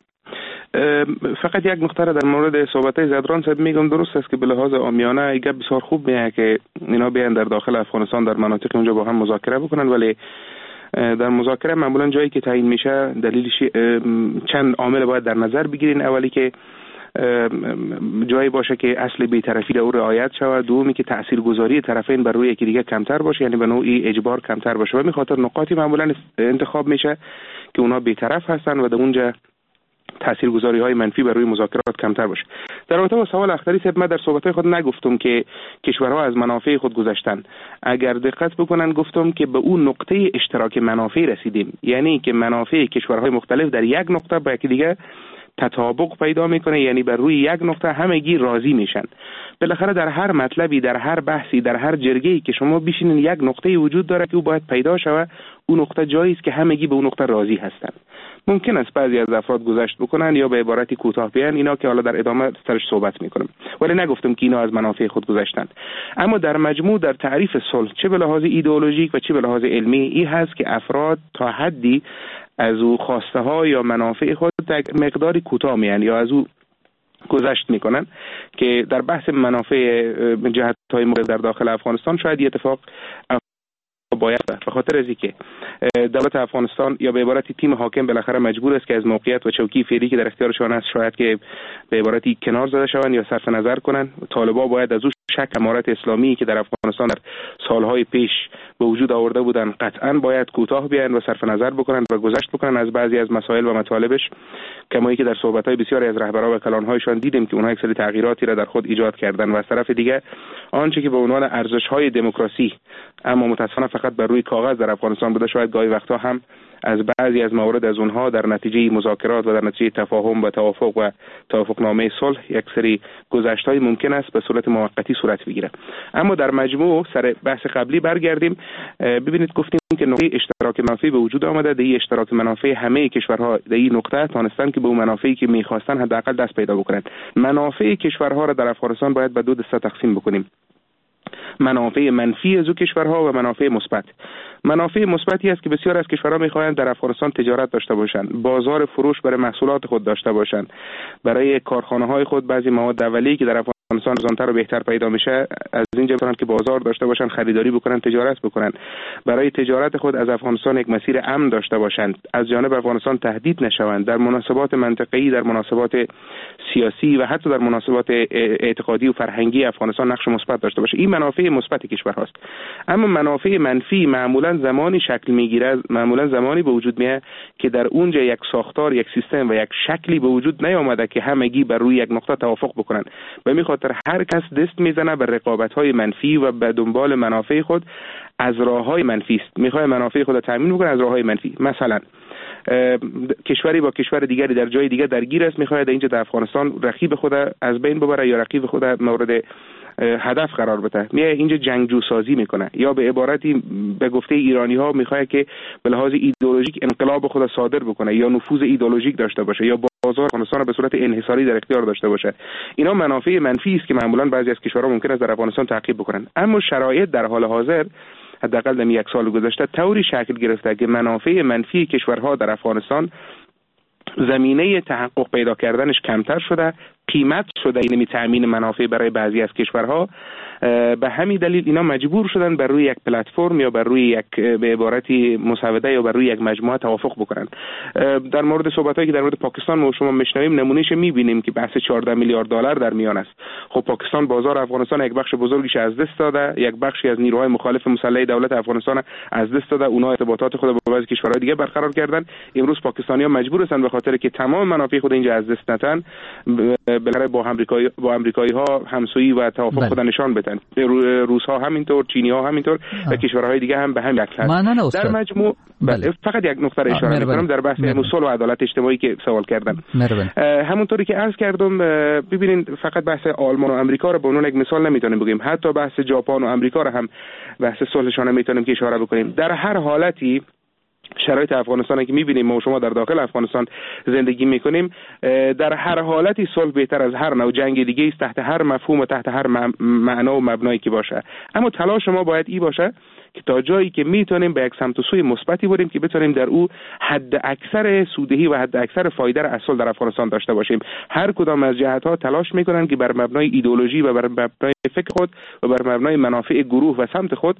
فقط یک نکته در مورد صحبت زدران صاحب میگم درست است که به لحاظ عامیانه ایگه بسیار خوب میه که اینا بیان در داخل افغانستان در مناطق اونجا با هم مذاکره بکنن، ولی در مذاکره معمولا جایی که تعیین میشه دلیلش چند عامل باید در نظر بگیرین. اولی که جایی باشه که اصل بی‌طرفی در رعایت شود، دومی که تاثیرگذاری طرفین بر روی یکی دیگه کمتر باشه، یعنی به نوعی اجبار کمتر باشه. و به خاطر نقاطی معمولا انتخاب میشه که اونا بی‌طرف هستن و در اونجا تاثیرگذاری‌های منفی بر روی مذاکرات کمتر باشه. در رابطه با سوال اختری صاحب، من در صحبت‌های خود نگفتم که کشورها از منافع خود گذشتن. اگر دقت بکنن گفتم که به اون نقطه اشتراک منافع رسیدیم، یعنی که منافع کشورهای مختلف در یک نقطه با یکی دیگه تطابق پیدا میکنه، یعنی بر روی یک نقطه همگی راضی میشن. بالاخره در هر مطلبی، در هر بحثی، در هر جرگه‌ای که شما بشینین یک نقطه وجود داره که او باید پیدا شود. اون نقطه جایی است که همگی به اون نقطه راضی هستند. ممکن است بعضی از افراد گذشت بکنن یا به عبارتی کوتاه بیان، اینا که حالا در ادامه سرش صحبت میکنم، ولی نگفتم که اینا از منافع خود گذشتند. اما در مجموع در تعریف صلح، چه به لحاظ ایدئولوژیک و چه به لحاظ علمی، این هست که افراد تا حدی از او خواسته ها یا منافع خود مقداری کوتاه میان یا از او گذشت میکنن، که در بحث منافع جهت های مختلف در داخل افغانستان شاید این اتفاق باید به خاطر از اینکه دولت افغانستان یا به عبارتی تیم حاکم بالاخره مجبور است که از موقعیت و چوکی فعلی که در اختیارشان است شاید که به عبارتی کنار زده شوند یا صرف نظر کنند. طالبان باید از او شک امارت اسلامی که در افغانستان در سالهای پیش به وجود آورده بودند قطعا باید کوتاه بیاین و صرف نظر بکنند و گذشت بکنند از بعضی از مسائل و مطالبش، کمایی که در صحبت‌های بسیاری از رهبران و کلان‌هایشان دیدیم که اونها یک سری تغییراتی را در خود ایجاد کردند. و از طرف دیگه آنچه که به عنوان ارزش‌های دموکراسی اما متأسفانه فقط بر روی کاغذ در افغانستان بوده، شاید گاهی وقتا هم از بعضی از موارد از اونها در نتیجه مذاکرات و در نتیجه تفاهم و توافق و توافقنامه صلح یک سری گذشت‌های ممکن است به صورت موقتی صورت بگیره. اما در مجموع سر بحث قبلی برگردیم. ببینید گفتیم که نقطه اشتراک منافع به وجود آمده. در این اشتراک منافع همه کشورها در این نقطه تانستن که به اون منافعی که می‌خواستن حداقل دست پیدا بکنند. منافع کشورها را در افغانستان باید به دو دسته تقسیم بکنیم: منافع منفی از او کشورها و منافع مثبت. منافع مثبتی است که بسیار از کشورها می‌خواهند در افغانستان تجارت داشته باشند، بازار فروش برای محصولات خود داشته باشند، برای کارخانه‌های خود بعضی مواد اولیه‌ای که در افغانستان زانتر و بهتر پیدا میشه از اینجا بتونن که بازار داشته باشن، خریداری بکنن، تجارت بکنن، برای تجارت خود از افغانستان یک مسیر امن داشته باشند، از جانب افغانستان تهدید نشوند، در مناسبات منطقه‌ای، در مناسبات سیاسی و حتی در مناسبات اعتقادی و فرهنگی افغانستان نقش مثبت داشته باشه. این منافع مثبت کشورهاست. اما منافع منفی معمولا زمانی شکل میگیره، معمولا زمانی به وجود میاد که در اونجا یک ساختار، یک سیستم و یک شکلی به وجود نیامده که همگی بر روی یک نقطه توافق بکنن. به خاطر هر کس دست میزنه به رقابت‌های منفی و به دنبال منافع خود از راه‌های منفی است. میخواد منافع خود را تامین بکنه از راه‌های منفی. مثلا کشوری با کشور دیگری در جای دیگه درگیر است، میخواد اینجا در افغانستان رقیب خود از بین ببره یا رقیب خود مورد هدف قرار بده، میاد اینجا جنگجو سازی میکنه، یا به عبارتی به گفته ایرانی ها میخواد که به لحاظ ایدئولوژیک انقلاب خود صادر بکنه یا نفوذ ایدئولوژیک داشته باشه یا بازار افغانستان را به صورت انحصاری در اختیار داشته باشه. اینا منافع منفی است که معمولا بعضی از کشورها ممکن است در افغانستان تعقیب بکنن. اما شرایط در حال حاضر حداقل در یک سال گذشته طوری شکل گرفته که منافع منفی کشورها در افغانستان زمینه تحقق پیدا کردنش کمتر شده، قیمت شده این تامین منافع برای بعضی از کشورها. به همین دلیل اینا مجبور شدن بر روی یک پلتفرم یا بر روی یک به عبارتی مسوده یا بر روی یک مجموعه توافق بکنن. در مورد صحبتایی که در مورد پاکستان ما شما میشنویم نمونهش میبینیم که بحث 14 میلیارد دلار در میان است. خب پاکستان بازار افغانستان یک بخش بزرگیش از دست داده، یک بخشی از نیروهای مخالف مسلح دولت افغانستان از دست داده، اونها ارتباطات خود با بعضی کشورهای دیگه برقرار کردن. امروز پاکستانی‌ها مجبور هستند به خاطر که تمام منافع خود اینجا از دست ندن بالاخره با امریکایی‌ها همسویی و توافق خود نشان بده. میکنن. روس ها همینطور، چینی ها همینطور و کشورهای دیگه هم به همین شکل. در مجموع فقط یک نکته اشاره میکنم در بحث صلح و عدالت اجتماعی که سوال کردن. همونطوری که عرض کردم، ببینید فقط بحث آلمان و آمریکا رو به عنوان یک مثال نمیتونیم بگیم، حتی بحث ژاپن و آمریکا رو هم بحث صلحشان میتونیم که اشاره بکنیم. در هر حالتی شرایط افغانستان که می‌بینیم ما و شما در داخل افغانستان زندگی می‌کنیم، در هر حالتی صلح بهتر از هر نوع جنگ دیگه است، تحت هر مفهوم و تحت هر معنا و مبنایی که باشه. اما تلاش ما باید این باشه که تا جایی که میتونیم به یک سمت و سوی مثبتی بریم که بتونیم در او حد اکثر سودهی و حد اکثر فایده را از صلح در افغانستان داشته باشیم. هر کدام از جهت‌ها تلاش میکنن که بر مبنای ایدئولوژی و بر مبنای فکر خود و بر مبنای منافع گروه و سمت خود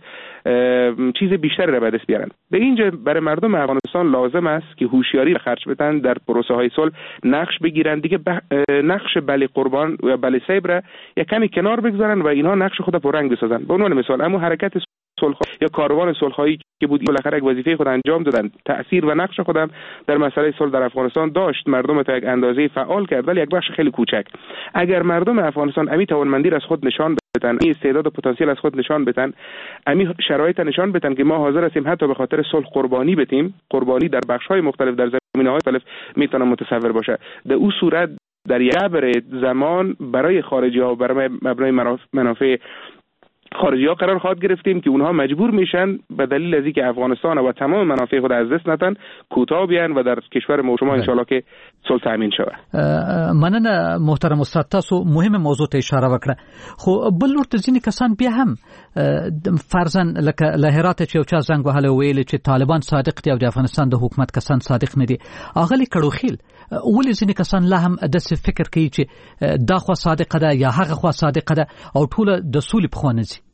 چیز بیشتری را به دست بیارن. به اینجا برای مردم افغانستان لازم است که هوشیاری خرج بدن، در پروسه های صلح نقش بگیرن، دیگه نقش بلی قربان و بلی سیب را یک کمی کنار بگذارن و اینها نقش خود پررنگ بسازن. به عنوان مثال اما حرکت صلح یا کاروان صلح‌هایی که بود بالاخره یک وظیفه خود انجام دادن، تأثیر و نقش خودم در مسئله صلح در افغانستان داشت، مردم تا یک اندازه فعال کرد، ولی یک بخش خیلی کوچک. اگر مردم افغانستان امی توانمندی را از خود نشان بدن، این استعداد و پتانسیل از خود نشان بدن، امی شرایط نشان بدن که ما حاضر هستیم حتی به خاطر صلح قربانی بدیم، قربانی در بخش‌های مختلف در زمینه‌های مختلف میتونه متصور باشه. در اون صورت در یک زمان برای خارجی‌ها و برای مبنای منافع خارجی‌ها قرار خواهد گرفتیم که اونها مجبور میشن به دلیل از اینکه افغانستان و تمام منافع خود از دست ندن کوتاه بیان و در کشور ما شما ان شاءالله که صلح تامین شود. مننه محترم استاد، تاسو مهمه موضوع ته اشاره وکړه. خو بل ورته ځینې کسان بیا هم فرضاً لکه لهرات چې یو چا زنګ وهلی ویل چې طالبان صادق دي او د افغانستان د حکومت کسان صادق نه دي. اغلی کړوخیل ولې ځینې کسان لا هم داسې فکر کوي چې دا خوا صادقه ده یا هغه خوا صادقه ده او ټول د سولې په خوا نه ځي؟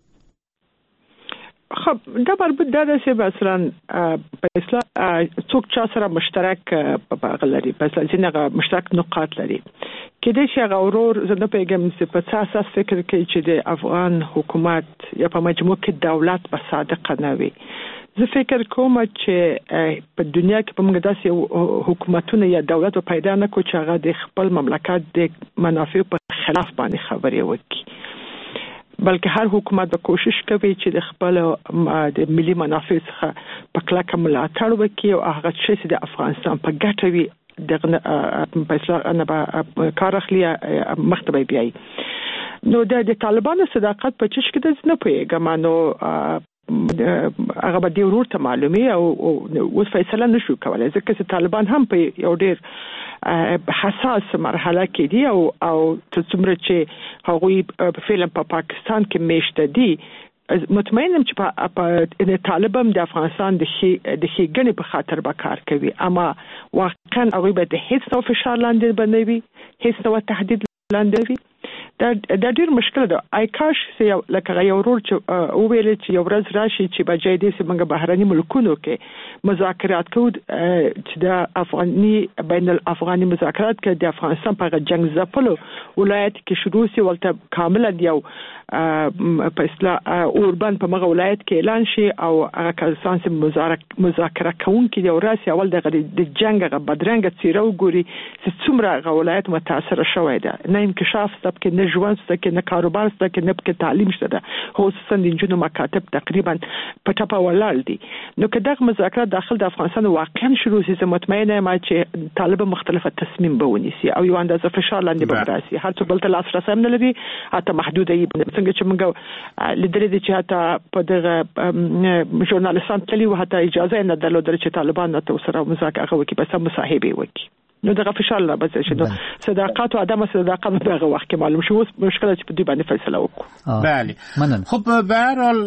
خب دا مربوط ده چې مثلا په اصطلاح څوک چا سره مشترک غلري، مثلا ځینې مشترک نقاط لري. کله چې هغه ورور زنه پیغام چې په اساس فکر کوي چې د افغان حکومت یا په مجموع کې دولت به صادق نه وي. زه فکر کوم چې په دنیا کې په موږ داسې حکومتونه یا دولت پیدا نه کو چې هغه د خپل مملکت د منافع په خلاف باندې خبرې وکړي، بلکې هر حکومت به کوشش کوي چې د خپل د ملي منافع څخه په کلکه ملاتړ وکړي او هغه چې د افغانستان په ګټه وي په اصطلاح نه به کار اخلي مخته بیایي. نو د طالبانو صداقت په چش کې د نه پوهیږم، نو هغه به دی ورور ته معلومي او اوس فیصله نشو کولای ځکه چې طالبان هم په یو ډیر حساس مرحله کې دي او څومره چې هغوی فعلا په پاکستان کې میشته دي. مطمئنم چې په طالبان د افغانستان د ښېګڼې په خاطر به کار کوي، اما واقعا هغوی به د هیڅ نوع فشار لاندې به نه وي، هیڅ نوع تهدید لاندې وي. دا ډیر مشکل ده. آی کاش لکه یو ورور چې وویل چې یو ورځ راشي چې بجای دې چې موږ بهرني ملکونو کې مذاکرات کوو چې د افغاني بین الافغاني مذاکرات کې د افغانستان په جنگ ځپلو ولایت کې شروع شي ولته کاملا یو په اصطلاح اوربان په مغه ولایت کې اعلان شي او هغه کسان چې مذاکره کوونکي دی وراسي اول د جنگ غ بدرنګ څیرو ګوري چې څومره غ ولایت متاثر شوی ده، نه انکشاف ستب کې نه ژوند ستب کې نه کاروبار ستب کې نه کې تعلیم شته ده، خصوصا د جنونو مکاتب تقریبا په ټاپه ولال دي. نو که دغه مذاکرات داخل د افغانستان واقعا شروع شي، مطمئنه ما چې طالب مختلفه تصمیم به ونیسي او یو اندازه فشار لاندې به راسي، هر څه بل ته لاسرسي نه لري، حتی محدوده ای څنګه چې موږ لیدل دي چې حتی په دغه ژورنالیستان تلی و حتی اجازه نه درلودل چې طالبان نه سره مذاکره وکړي، بس مصاحبه وکړي. نو دغه فشار لا بس شنو صداقت و عدم صداقت دغه وخت کې معلوم شو، مشکل چې په دې باندې فیصله وکړو. بله خب به هر حال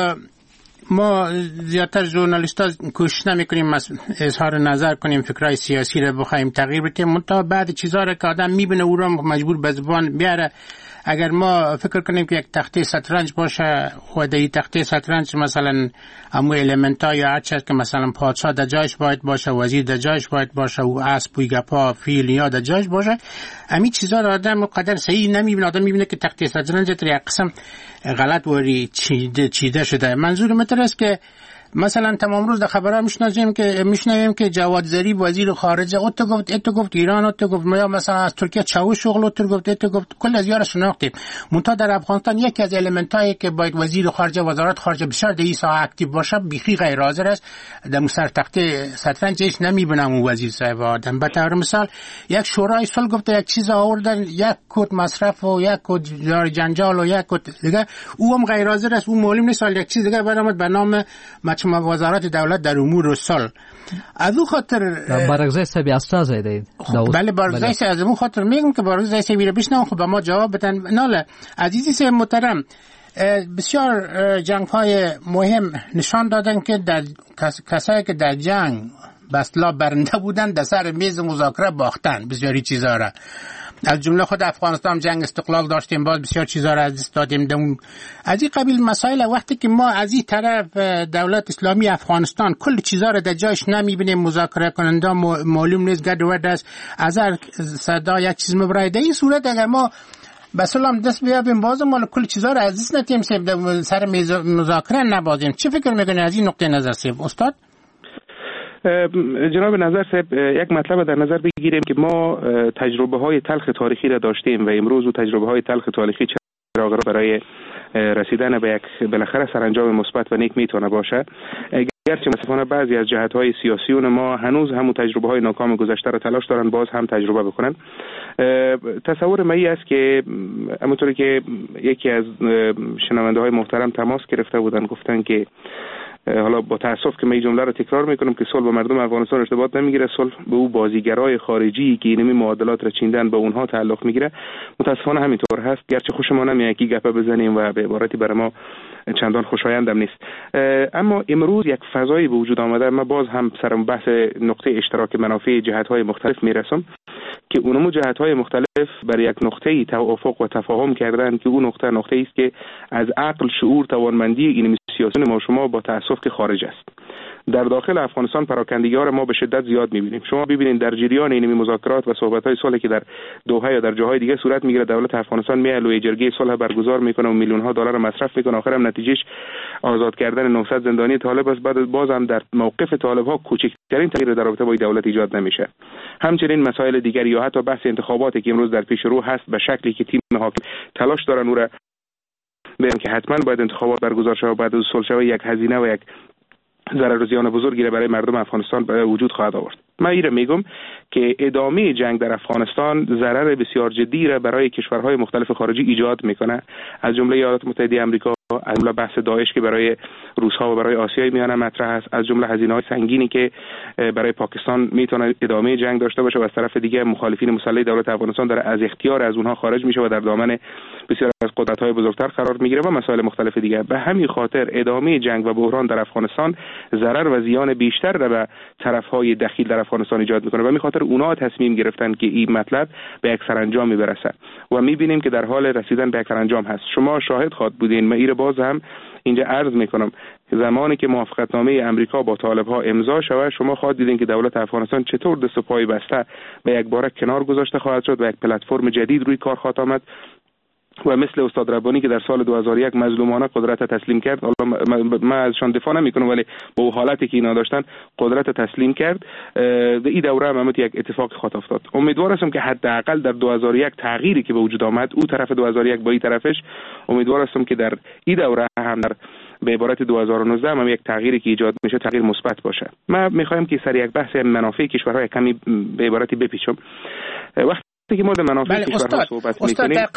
ما زیادتر ژورنالیست‌ها کوشش نمی‌کنیم اظهار نظر کنیم، فکرای سیاسی رو بخوایم تغییر بدیم، منتها بعد چیزا رو که آدم می‌بینه او رو مجبور به زبان بیاره. اگر ما فکر کنیم که یک تخته شطرنج باشه و در این تخته شطرنج مثلا امو المنتا یا هر چیز که مثلا پادشاه در جایش باید باشه، وزیر در جایش باید باشه و اسب و گپا فیل یا در جایش باشه، همین چیزا رو آدم قدر صحیح نمی‌بینه. آدم می‌بینه که تخته شطرنج در یک قسم غلط وری چیده شده. منظور من است که مثلا تمام روز در خبرها میشنویم که جواد ظریف وزیر خارجه ات گفت ایران ات گفت مثلا از ترکیه چاوش شغل ات گفت کل از یارو شناختیم. منتها در افغانستان یکی از المنتایی که باید وزیر خارجه وزارت خارجه بسیار در این ساحه اکتیو باشه بیخی غیر حاضر است. در سر تخت شطرنجش نمیبینم اون وزیر صاحب آدم. به طور مثال یک شورای صلح گفت یک چیز آوردن، یک کد مصرف و یک کد جنجال و یک کد دیگه، او هم غیر حاضر است. اون معلوم نیست یک چیز دیگه برآمد به نام وزارت دولت در امور صلح. از اون خاطر بارگزای سبی استاد دید. بله بارگزای سبی از اون خاطر میگم که بارگزای سبی رو بشنوم خب ما جواب بدن. ناله عزیزی سه محترم، بسیار جنگ های مهم نشان دادن که در کسایی که در جنگ به اصطلاح برنده بودن در سر میز مذاکره باختن بسیاری چیزا را. از جمله خود افغانستان جنگ استقلال داشتیم، باز بسیار چیزا را از دست دادیم. از این قبیل مسائل وقتی که ما از این طرف دولت اسلامی افغانستان کل چیزا را در جایش نمیبینیم، مذاکره کننده معلوم نیست، گد و ود است، از هر صدا یک چیز مبرای. در این صورت اگر ما به سلام دست بیابیم باز ما کل چیزا را از دست ندیم، سر میز مذاکره نبازیم. چه فکر میکنید از این نقطه نظر صاحب استاد؟ جناب نظر صاحب، یک مطلب در نظر بگیریم که ما تجربه های تلخ تاریخی را داشتیم و امروز و تجربه های تلخ تاریخی چراغ برای رسیدن به یک بالاخره سرانجام مثبت و نیک میتونه باشه. گرچه متاسفانه بعضی از جهت‌های سیاسیون ما هنوز همون تجربه‌های ناکام گذشته را تلاش دارن باز هم تجربه بکنن. تصور من است که همونطوری که یکی از شنونده‌های محترم تماس گرفته بودن گفتن که حالا با تاسف که من این جمله رو تکرار میکنم که صلح با مردم افغانستان ارتباط نمیگیره، صلح به او بازیگرای خارجی که اینمی معادلات را چیندن به اونها تعلق میگیره. متاسفانه همینطور هست، گرچه خوش ما نمیاد که گپه بزنیم و به عبارتی برای ما چندان خوشایندم نیست. اما امروز یک فضایی به وجود آمده. من باز هم سر بحث نقطه اشتراک منافع جهت‌های مختلف میرسم که اونمو جهت‌های مختلف برای یک نقطه‌ای توافق و تفاهم کردن که اون نقطه‌ای است که از عقل، شعور، توانمندی این سیاسیون ما شما با تأسف که خارج است. در داخل افغانستان پراکندگی‌ها را ما به شدت زیاد می‌بینیم. شما ببینید در جریان این مذاکرات و صحبت‌های صلح که در دوحه یا در جاهای دیگه صورت می‌گیره، دولت افغانستان میاد جرگه صلح برگزار میکنه و میلیون‌ها دلار مصرف میکنه، آخرام نتیجهش آزاد کردن 900 زندانی طالب است. بعد بازم در موقف طالب‌ها کوچکترین تغییر در رابطه با دولت ایجاد نمیشه. همچنین مسائل دیگری یا حتی بحث انتخاباتی که امروز در پیش رو هست به شکلی که تیم حاکم تلاش دارن او را بگن که حتما باید انتخابات برگزار شه و بعد از صلح شه، یک هزینه و یک ضرر و زیان بزرگی را برای مردم افغانستان به وجود خواهد آورد. من این را میگم که ادامه جنگ در افغانستان ضرر بسیار جدی را برای کشورهای مختلف خارجی ایجاد میکنه، از جمله ایالات متحده آمریکا، از جمله بحث داعش که برای روس‌ها و برای آسیای میانه مطرح است، از جمله هزینه‌های سنگینی که برای پاکستان میتونه ادامه جنگ داشته باشه و از طرف دیگه مخالفین مسلح دولت افغانستان داره از اختیار از اونها خارج میشه و در دامن بسیار از قدرت‌های بزرگتر قرار میگیره و مسائل مختلف دیگه. به همین خاطر ادامه جنگ و بحران در افغانستان ضرر و زیان بیشتر را به طرف‌های دخیل در افغانستان ایجاد میکنه و به خاطر اونها تصمیم گرفتن که این مطلب به یک سرانجامی برسه و میبینیم که در حال رسیدن به یک سرانجام هست. شما شاهد خواهد بودین، من این باز هم اینجا عرض میکنم، زمانی که موافقتنامه امریکا با طالب‌ها امضا شود شما خواهد دیدین که دولت افغانستان چطور دست و پای بسته به یک باره کنار گذاشته خواهد شد و یک پلتفرم جدید روی کار خواهد آمد و مثل استاد ربانی که در سال 2001 مظلومانه قدرت تسلیم کرد، حالا من ازشان دفاع نمیکنم ولی با اون حالتی که اینا داشتن قدرت تسلیم کرد، این دوره هم یک اتفاق خواهد افتاد. امیدوار هستم که حداقل در 2001 تغییری که به وجود آمد او طرف 2001 با این طرفش، امیدوار هستم که در این دوره هم در به عبارت 2019 هم یک تغییری که ایجاد میشه تغییر مثبت باشه. من میخوایم که سر یک بحث منافع کشورها کمی به عبارتی بپیچم. وقتی که ما در منافع کشورها صحبت می‌کنیم، در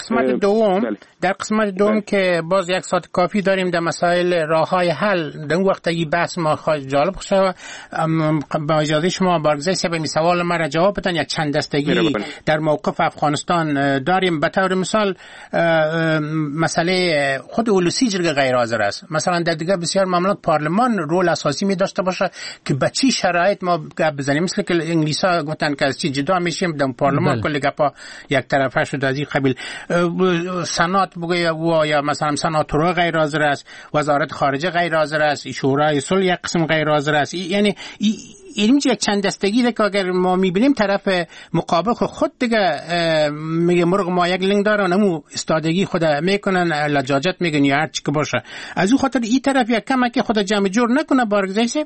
قسمت دوم که باز یک ساعت کافی داریم در مسائل راه‌های حل، در اون وقت این بحث ما خواهد جالب شد. با اجازه شما بارگزای سبب این سوال ما را جواب بدن. یک چند دستگی در موقف افغانستان داریم. به طور مثال مسئله خود اولوسی جرگه غیر حاضر است. مثلا در دیگه بسیار مملکت پارلمان رول اساسی می داشته باشه که به چی شرایط ما گپ بزنیم، مثل که انگلیسا گفتن که از چی جدا میشیم در پارلمان کلی گپا یک طرفه شد از این قبیل. سنات بگه یا مثلا سناتورها غیر حاضر است، وزارت خارجه غیر حاضر است، شورای صلح یک قسم غیر حاضر است. یعنی این یک چند دستگی که اگر ما میبینیم طرف مقابل خود دیگه میگه مرغ ما یک لنگ دارن همو استادگی خود میکنن لجاجت میگن یا هر چی که باشه از اون خاطر این طرف یک کمک خود جمع جور نکنه بارگزای سه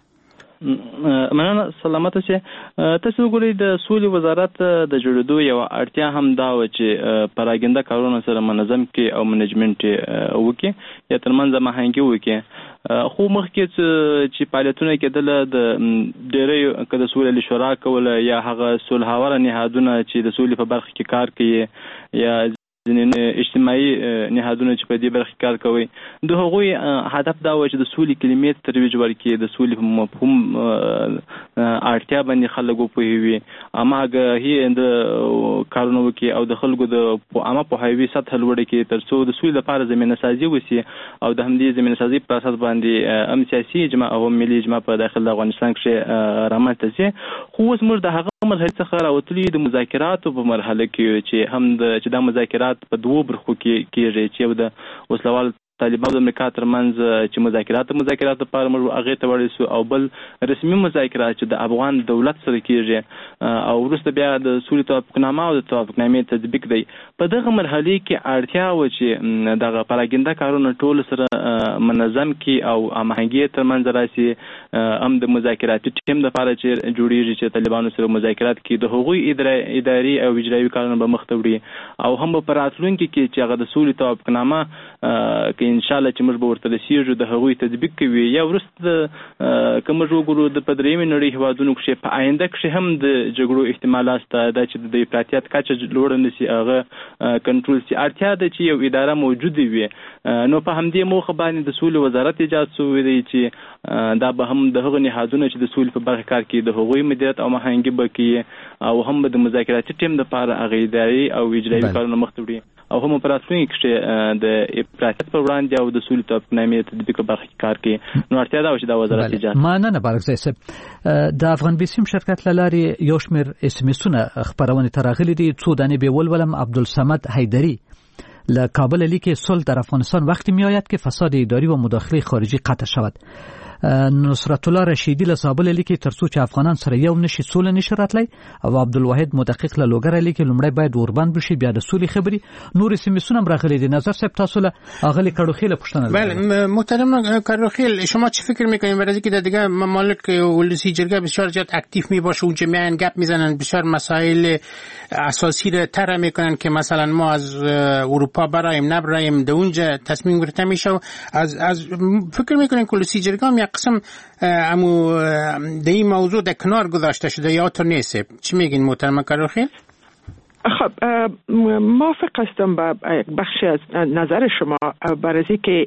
مننه سلامت اوسئ. تاسو وګورئ د سولې وزارت د جوړېدو یو اړتیا هم دا و چې پراګنده کارونه سره منظم کې او منیجمنت وکړي یا ترمنځ هماهنګي وکړي خو مخکې چې فعالیتونه کېدل د ډېری که د سولې شورا کوله یا هغه صلحاوره نهادونه چې د سولې په برخه کې کار کوي یا اجتماعي نهادونه چې په دې برخه کار کوي د هغوی هدف دا و چې د سولې کلمې ترویج ورکړي د سولې په مفهوم اړتیا باندې خلک وپوهوي هماغه د کارونه وکړي او د خلکو د عامه پوهاوي سطح لوړه کړي تر څو د سولې لپاره زمینه سازي وشي او د همدې زمینه سازي په اساس باندې هم سیاسي اجماع او ملي اجماع په داخل افغانستان کې رامنځته شي. خو اوس موږ د هغه مرحله څخه راوتلي د مذاکراتو په مرحله کې چې هم چې دا مذاکرات په دوو برخو کې کېږي چې د وسلوال طالبانو د امریکا ترمنځ چې مذاکرات لپاره موږ هغه ته وړل سو او بل رسمي مذاکرات چې د افغان دولت سره کېږي او وروسته بیا د سولې توافقنامه او د توافقنامې تطبیق دی. په دغه مرحله کې اړتیا و چې دغه پراګنده کارونه ټول سره منظم کی او هماهنګي ترمنځ راشي هم د مذاکراتي ټیم لپاره چې جوړیږي چې طالبانو سره مذاکرات کوي د هغوی اداري او اجرایي کارونه به مخ ته وړي او هم په راتلونکي کې چې هغه د سولې توافقنامه کې ان شاء الله چې موږ به ورته رسیږو د هغوی تطبیق کوي یا وروسته کوم وګورو د پدریمي نړۍ هیوادونو کې په آینده کې هم د جګړو احتمالات شته دا چې د افراطیت کچه لوړه نشي هغه کنټرول شي. اړتیا ده چې یو اداره موجوده وي. نو په همدې موخه باندې د سولې وزارت ایجاد شوی دی چې دا به هم د هغو نهادونو چې د سولې په برخه کار کوي د هغوی مدیریت او هماهنګي به کوي او هم د مذاکراتي ټیم لپاره هغه اداري او اجرایي کارونه مخ ته وړي او هم په راتلونکي کې د افراطیت پر وړاندې او د سولې توافقنامې تطبیق په برخه کې کار کوي. نو اړتیا ده چې دا وزارت ایجاد مننه بارګزای صاحب. د افغان بیسیم شرکت لاري یو شمېر اس ام اسونه خبرونه ترغلي دي څو دانې به ولولم عبدالصمد حیدری له کابل لیکي صلح در افغانستان وقتی میآید که فساد اداری و مداخله خارجی قطع شود. نصرت الله رشیدی له زابل لیکي ترڅو چې افغانان سره یو نشي سولې نشي راتلی او عبدالواحد مدقق له لوګر لیکي لومړی باید اوربند بشي بیا د سولې خبري نور سیمسونه راغلي دي. نظر صاحب تاسو له اغلی کړوخیل پښتنه. بله محترم کړوخیل شما چی فکر میکنید برای اینکه در دیگه ممالک ولسی جرگه بسیار زیاد اکتیو می باشه اونجا میان گپ میزنن بسیار مسائل اساسی رو طرح میکنن که مثلا ما از اروپا برایم نبرایم در اونجا تصمیم گرفته میشه. از فکر میکنین ولسی جرگه هم قسم امو در این موضوع در کنار گذاشته شده یا تو نیست؟ چی میگین محترم کارخیل؟ خب موافق هستم با بخشی از نظر شما برای اینکه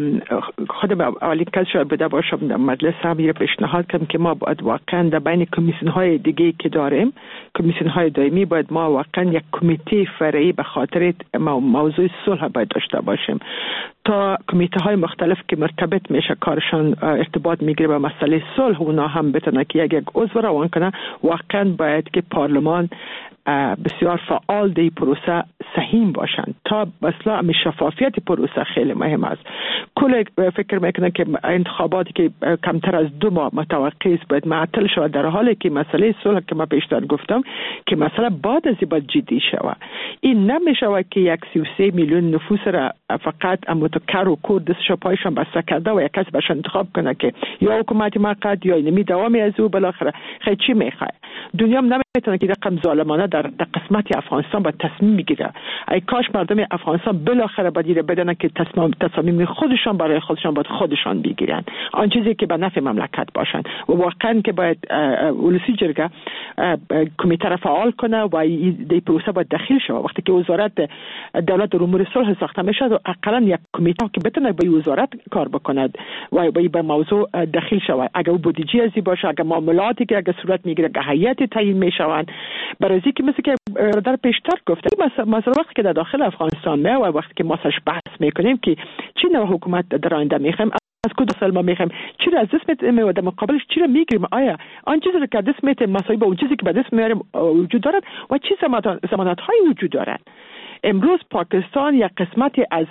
خود به اولی کس شاید بده باشم در مجلس هم یه پیشنهاد کنم که ما باید واقعا در بین کمیسیون های دیگه که داریم کمیسیون های دائمی باید ما واقعا یک کمیته فرعی به خاطر موضوع صلح باید داشته باشیم تا کمیته های مختلف که مرتبط میشه کارشان ارتباط میگیره به مسئله صلح اونا هم بتونه که یک عضو روان کنه. واقعا باید که پارلمان بسیار فعال در پروسه سهیم باشند تا اصلا شفافیت پروسه خیلی مهم است. کل فکر میکنه که انتخاباتی که کمتر از 2 ماه متوقع است باید معطل شود در حالی که مسئله صلح که ما پیشتر گفتم که مسئله بعد از باید جدی شود. این نمیشود که 33 میلیون نفوس را فقط متکر و کور دستش پایشان بسته کرده و یک کس باش انتخاب کنه که یا حکومت موقت یا نمی دوامی از او بالاخره خیلی چی میخواد. دنیا هم نمیتونه که رقم ظالمانه در قسمت افغانستان باید تصمیم میگیره. ای کاش مردم افغانستان بالاخره باید بدونن که تصمیم خودشان برای خودشان باید خودشان بگیرن آن چیزی که به نفع مملکت باشن و واقعا که باید ولسی جرگه کمیته را فعال کنه و این پروسه باید داخل شه. وقتی که وزارت دولت امور صلح ساخته میشه اقلا یک کمیته که بتونه به وزارت کار بکند و به موضوع داخل شه. اگه بودجه ازی باشه اگه معاملاتی که اگه صورت میگیره که هیئت تعیین میشوند برای اینکه مثل که در پیشتر گفته مثلا وقتی که در داخل افغانستان میه و وقتی که ما سش بحث میکنیم که چی نوع حکومت در آینده میخوایم از کدوم سال ما میخوایم چی را از دست میتیم و در مقابلش چی را میگیریم آیا آن چیزی را که از دست میتیم مساوی با اون چیزی که به دست میاریم وجود دارد و چی ضمانت های وجود دارد. امروز پاکستان یک قسمتی از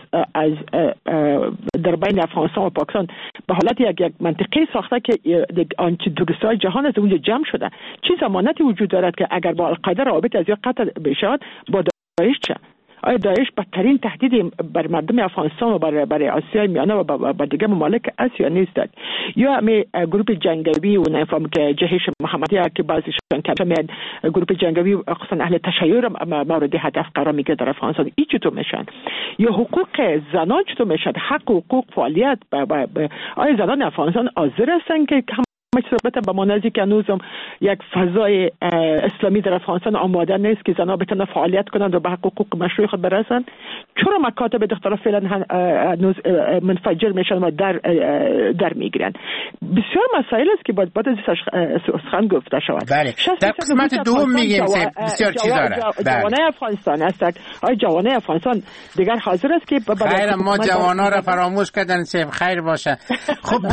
در بین افغانستان و پاکستان به حالت یک منطقه ساخته که آنچه دوستای جهان از اونجا جمع شده. چه ضمانتی وجود دارد که اگر با القاعده روابط از یا قطع بشود با داعش چه؟ آیا داعش بدترین تهدید بر مردم افغانستان و برای آسیای میانه و بر دیگر ممالک آسیا نیستد؟ یا همه گروه جنگاوی و نفهم که جهش محمدی که بعضیشان کمی گروه جنگاوی خصوصا اهل تشیع مورد هدف قرار میگیره در افغانستان، این چطور میشن؟ یا حقوق زنان چطور میشد؟ حق و حقوق فعالیت آیا زنان افغانستان حاضر هستند که مشروبت به منازی که هنوزم یک فضای اسلامی در افغانستان آماده نیست که زنها بتونن فعالیت کنند و به حقوق مشروع خود برسند؟ چرا مکاتب دخترها فعلا هنوز منفجر میشن و در میگیرن؟ بسیار مسائل است که باید از سخن گفته شود. بله. در قسمت دوم میگیم بسیار چیزا جوانای افغانستان هستند. آیا جوانای افغانستان دیگر حاضر است که خیر ما جوانا را فراموش کردن سیب خیر باشه. خب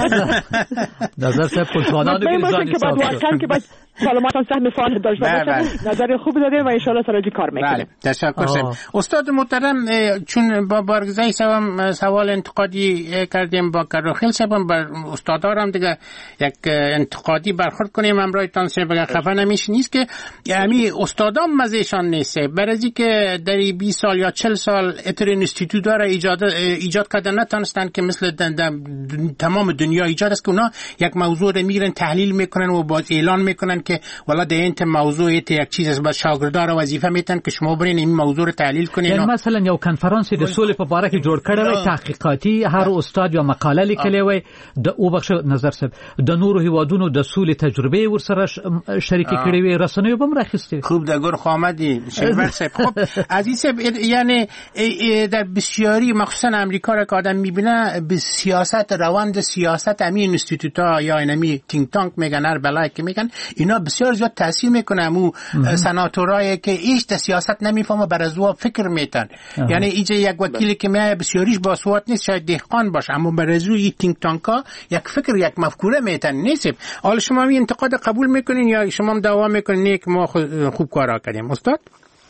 نظر پلتوانان که بعد سلامتان سهم فعال داشته باشه. نظر خوب داده و ان شاء الله سراجی کار میکنه. بله تشکر شد. استاد محترم چون با بارگزای سوال انتقادی کردیم با کراخیل صاحب بر استادارم دیگه یک انتقادی برخورد کنیم همراهتان سه بگه خفه نمیشه نیست که یعنی استادام مزهشان نیست برای که در 20 سال یا 40 سال اتر اینستیتوت داره ایجاد کردن نتونستن که مثل تمام دنیا ایجاد است که اونا یک موضوع رو میگیرن تحلیل میکنن و باز اعلان میکنن که والا در این موضوع یک چیز است، بعد شاگردان را وظیفه میتن که شما برین این موضوع رو تحلیل کنین. یعنی مثلا یو کنفرانس د سولې په باره کې جوړ کړی وي تحقیقاتي هر استاد یو مقاله لیکلې وي د او بخښ نظر صاحب د نورو هیوادونو د سولې تجربه ورسره شریک کړي وي رسنیو به مرخصتي خوب د ګور خامدي شیبر صاحب. خب عزیز یعنی در بسیاری مخصوصا امریکا را که آدم میبینه به سیاست روند سیاست همین اینستیتوتا یا اینمی تینک تانک میگن هر بلایی که میگن اینا بسیار زیاد تاثیر میکنه امو سناتورایی که هیچ سیاست نمیفهمه بر از او فکر میتن. یعنی اینجا یک وکیلی که میای بسیاریش با سواد نیست شاید دهقان باشه اما بر از او تینک تانکا یک فکر یک مفکوره میتن نیست. حالا شما این انتقاد قبول میکنین یا شما هم دعوا میکنین که ما خوب کارا کردیم؟ استاد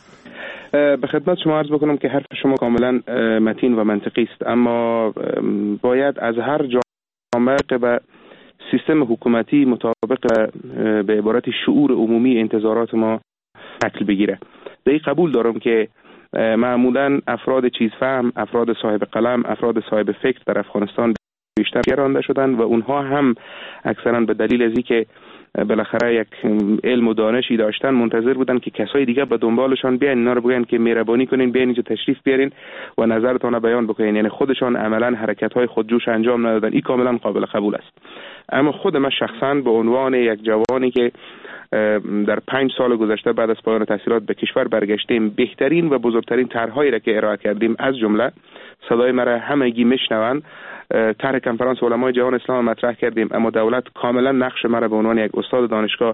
به خدمت شما عرض بکنم که حرف شما کاملا متین و منطقی است، اما باید از هر جامعه به سیستم حکومتی مطابق به عبارت شعور عمومی انتظارات ما شکل بگیره. در این قبول دارم که معمولا افراد چیزفهم، افراد صاحب قلم، افراد صاحب فکر در افغانستان بیشتر گرانده شدن و اونها هم اکثرا به دلیل از اینکه بالاخره یک علم و دانشی داشتن منتظر بودن که کسای دیگه به دنبالشان بیان اینا رو بگن که مهربانی کنین بیاین اینجا تشریف بیارین و نظرتون رو بیان بکنین. یعنی خودشان عملا حرکت‌های خودجوش انجام ندادن. این کاملا قابل قبول است. اما خود من شخصا به عنوان یک جوانی که در 5 سال گذشته بعد از پایان تحصیلات به کشور برگشتیم بهترین و بزرگترین طرح‌هایی را که ارائه کردیم از جمله صدای مرا همگی میشنون طرح کنفرانس علمای جهان اسلام مطرح کردیم، اما دولت کاملا نقش مرا به عنوان یک استاد دانشگاه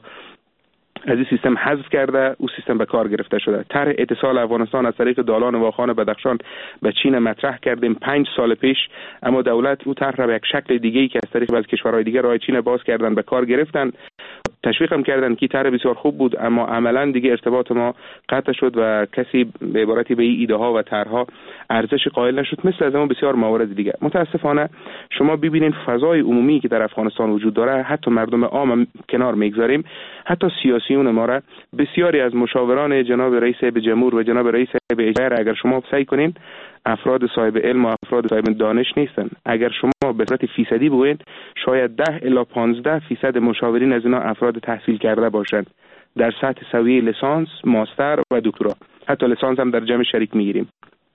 از این سیستم حذف کرده. او سیستم به کار گرفته شده. طرح اتصال افغانستان از طریق دالان واخان بدخشان به چین مطرح کردیم 5 سال پیش، اما دولت او طرح را به یک شکل دیگه‌ای که از طریق از کشورهای دیگه راه چین باز کردن به کار گرفتن. تشویق هم کردن که طرح بسیار خوب بود، اما عملا دیگه ارتباط ما قطع شد و کسی به عبارتی به این ایده ها و طرح‌ها ارزش قائل نشد، مثل از اون بسیار موارد دیگه. متاسفانه شما ببینید فضای عمومی که در افغانستان وجود داره، حتی مردم عام کنار میگذاریم، حتی سیاسیون ما را بسیاری از مشاوران جناب رئیس جمهور و جناب رئیس اجرایی اگر شما سعی کنین افراد صاحب علم و افراد صاحب دانش نیستن. اگر شما به صورت فیصدی بگویید شاید 10 الی 15% مشاورین از اینا افراد تحصیل کرده باشند در سطح سویه لیسانس، ماستر و دکترا. حتی لیسانس هم در جمع شریک میگیریم.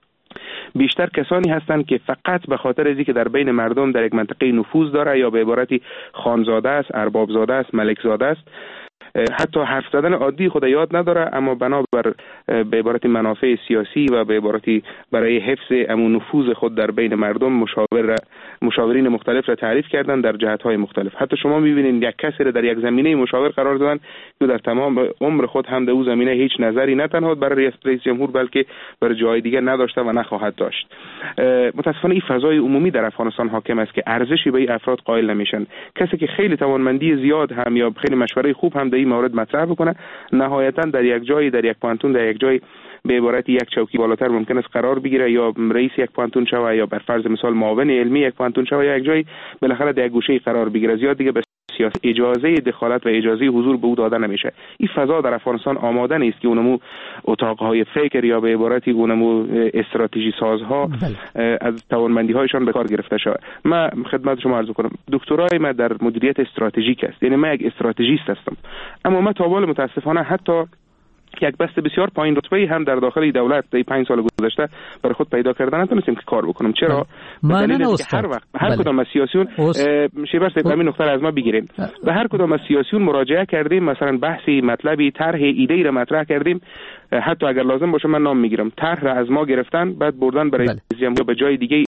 بیشتر کسانی هستند که فقط به خاطر از اینکه در بین مردم در یک منطقه نفوذ داره یا به عبارتی خانزاده است، اربابزاده است، ملکزاده است، حتی حرف زدن عادی خود یاد نداره، اما بنابر به عبارت منافع سیاسی و به عبارتی برای حفظ امون نفوذ خود در بین مردم مشاورین مختلف را تعریف کردن در جهت‌های مختلف. حتی شما می‌بینید یک کسی را در یک زمینه مشاور قرار دادن که در تمام عمر خود هم در اون زمینه هیچ نظری نه تنها برای رئیس جمهور بلکه برای جای دیگه نداشته و نخواهد داشت. متاسفانه این فضای عمومی در افغانستان حاکم است که ارزشی به این افراد قائل نمیشن. کسی که خیلی توانمندی زیاد هم یا خیلی مشوره خوب هم در این مورد مطرح بکنه، نهایتا در یک جایی، در یک پانتون، در یک جای به عبارت یک چوکی بالاتر ممکن است قرار بگیره یا رئیس یک پانتون شوه یا بر فرض مثال معاون علمی یک پانتون شوه یا یک جای بالاخره در گوشه قرار بگیره. زیاد دیگه به سیاست اجازه دخالت و اجازه حضور به او داده نمیشه. این فضا در افغانستان آماده نیست که اونمو اتاقهای فکر یا به عبارتی اونمو استراتژی سازها از توانمندی هایشان به کار گرفته شود. من خدمت شما عرض کنم دکترای من در مدیریت استراتژیک است، یعنی من یک استراتژیست هستم، اما من تا حال متاسفانه حتی یک بست بسیار پایین رتبه‌ای هم در داخل دولت در 5 سال گذشته برای خود پیدا کردن نتونستیم که کار بکنم. چرا؟ به دلیل اینکه هر وقت هر کدام از سیاسیون شیبر صاحب همین نقطه از ما بگیریم، به هر کدام از سیاسیون مراجعه کردیم، مثلا بحثی مطلبی طرح ایده را مطرح کردیم، حتی اگر لازم باشه من نام میگیرم، طرح را از ما گرفتن بعد بردن برای یا به جای دیگه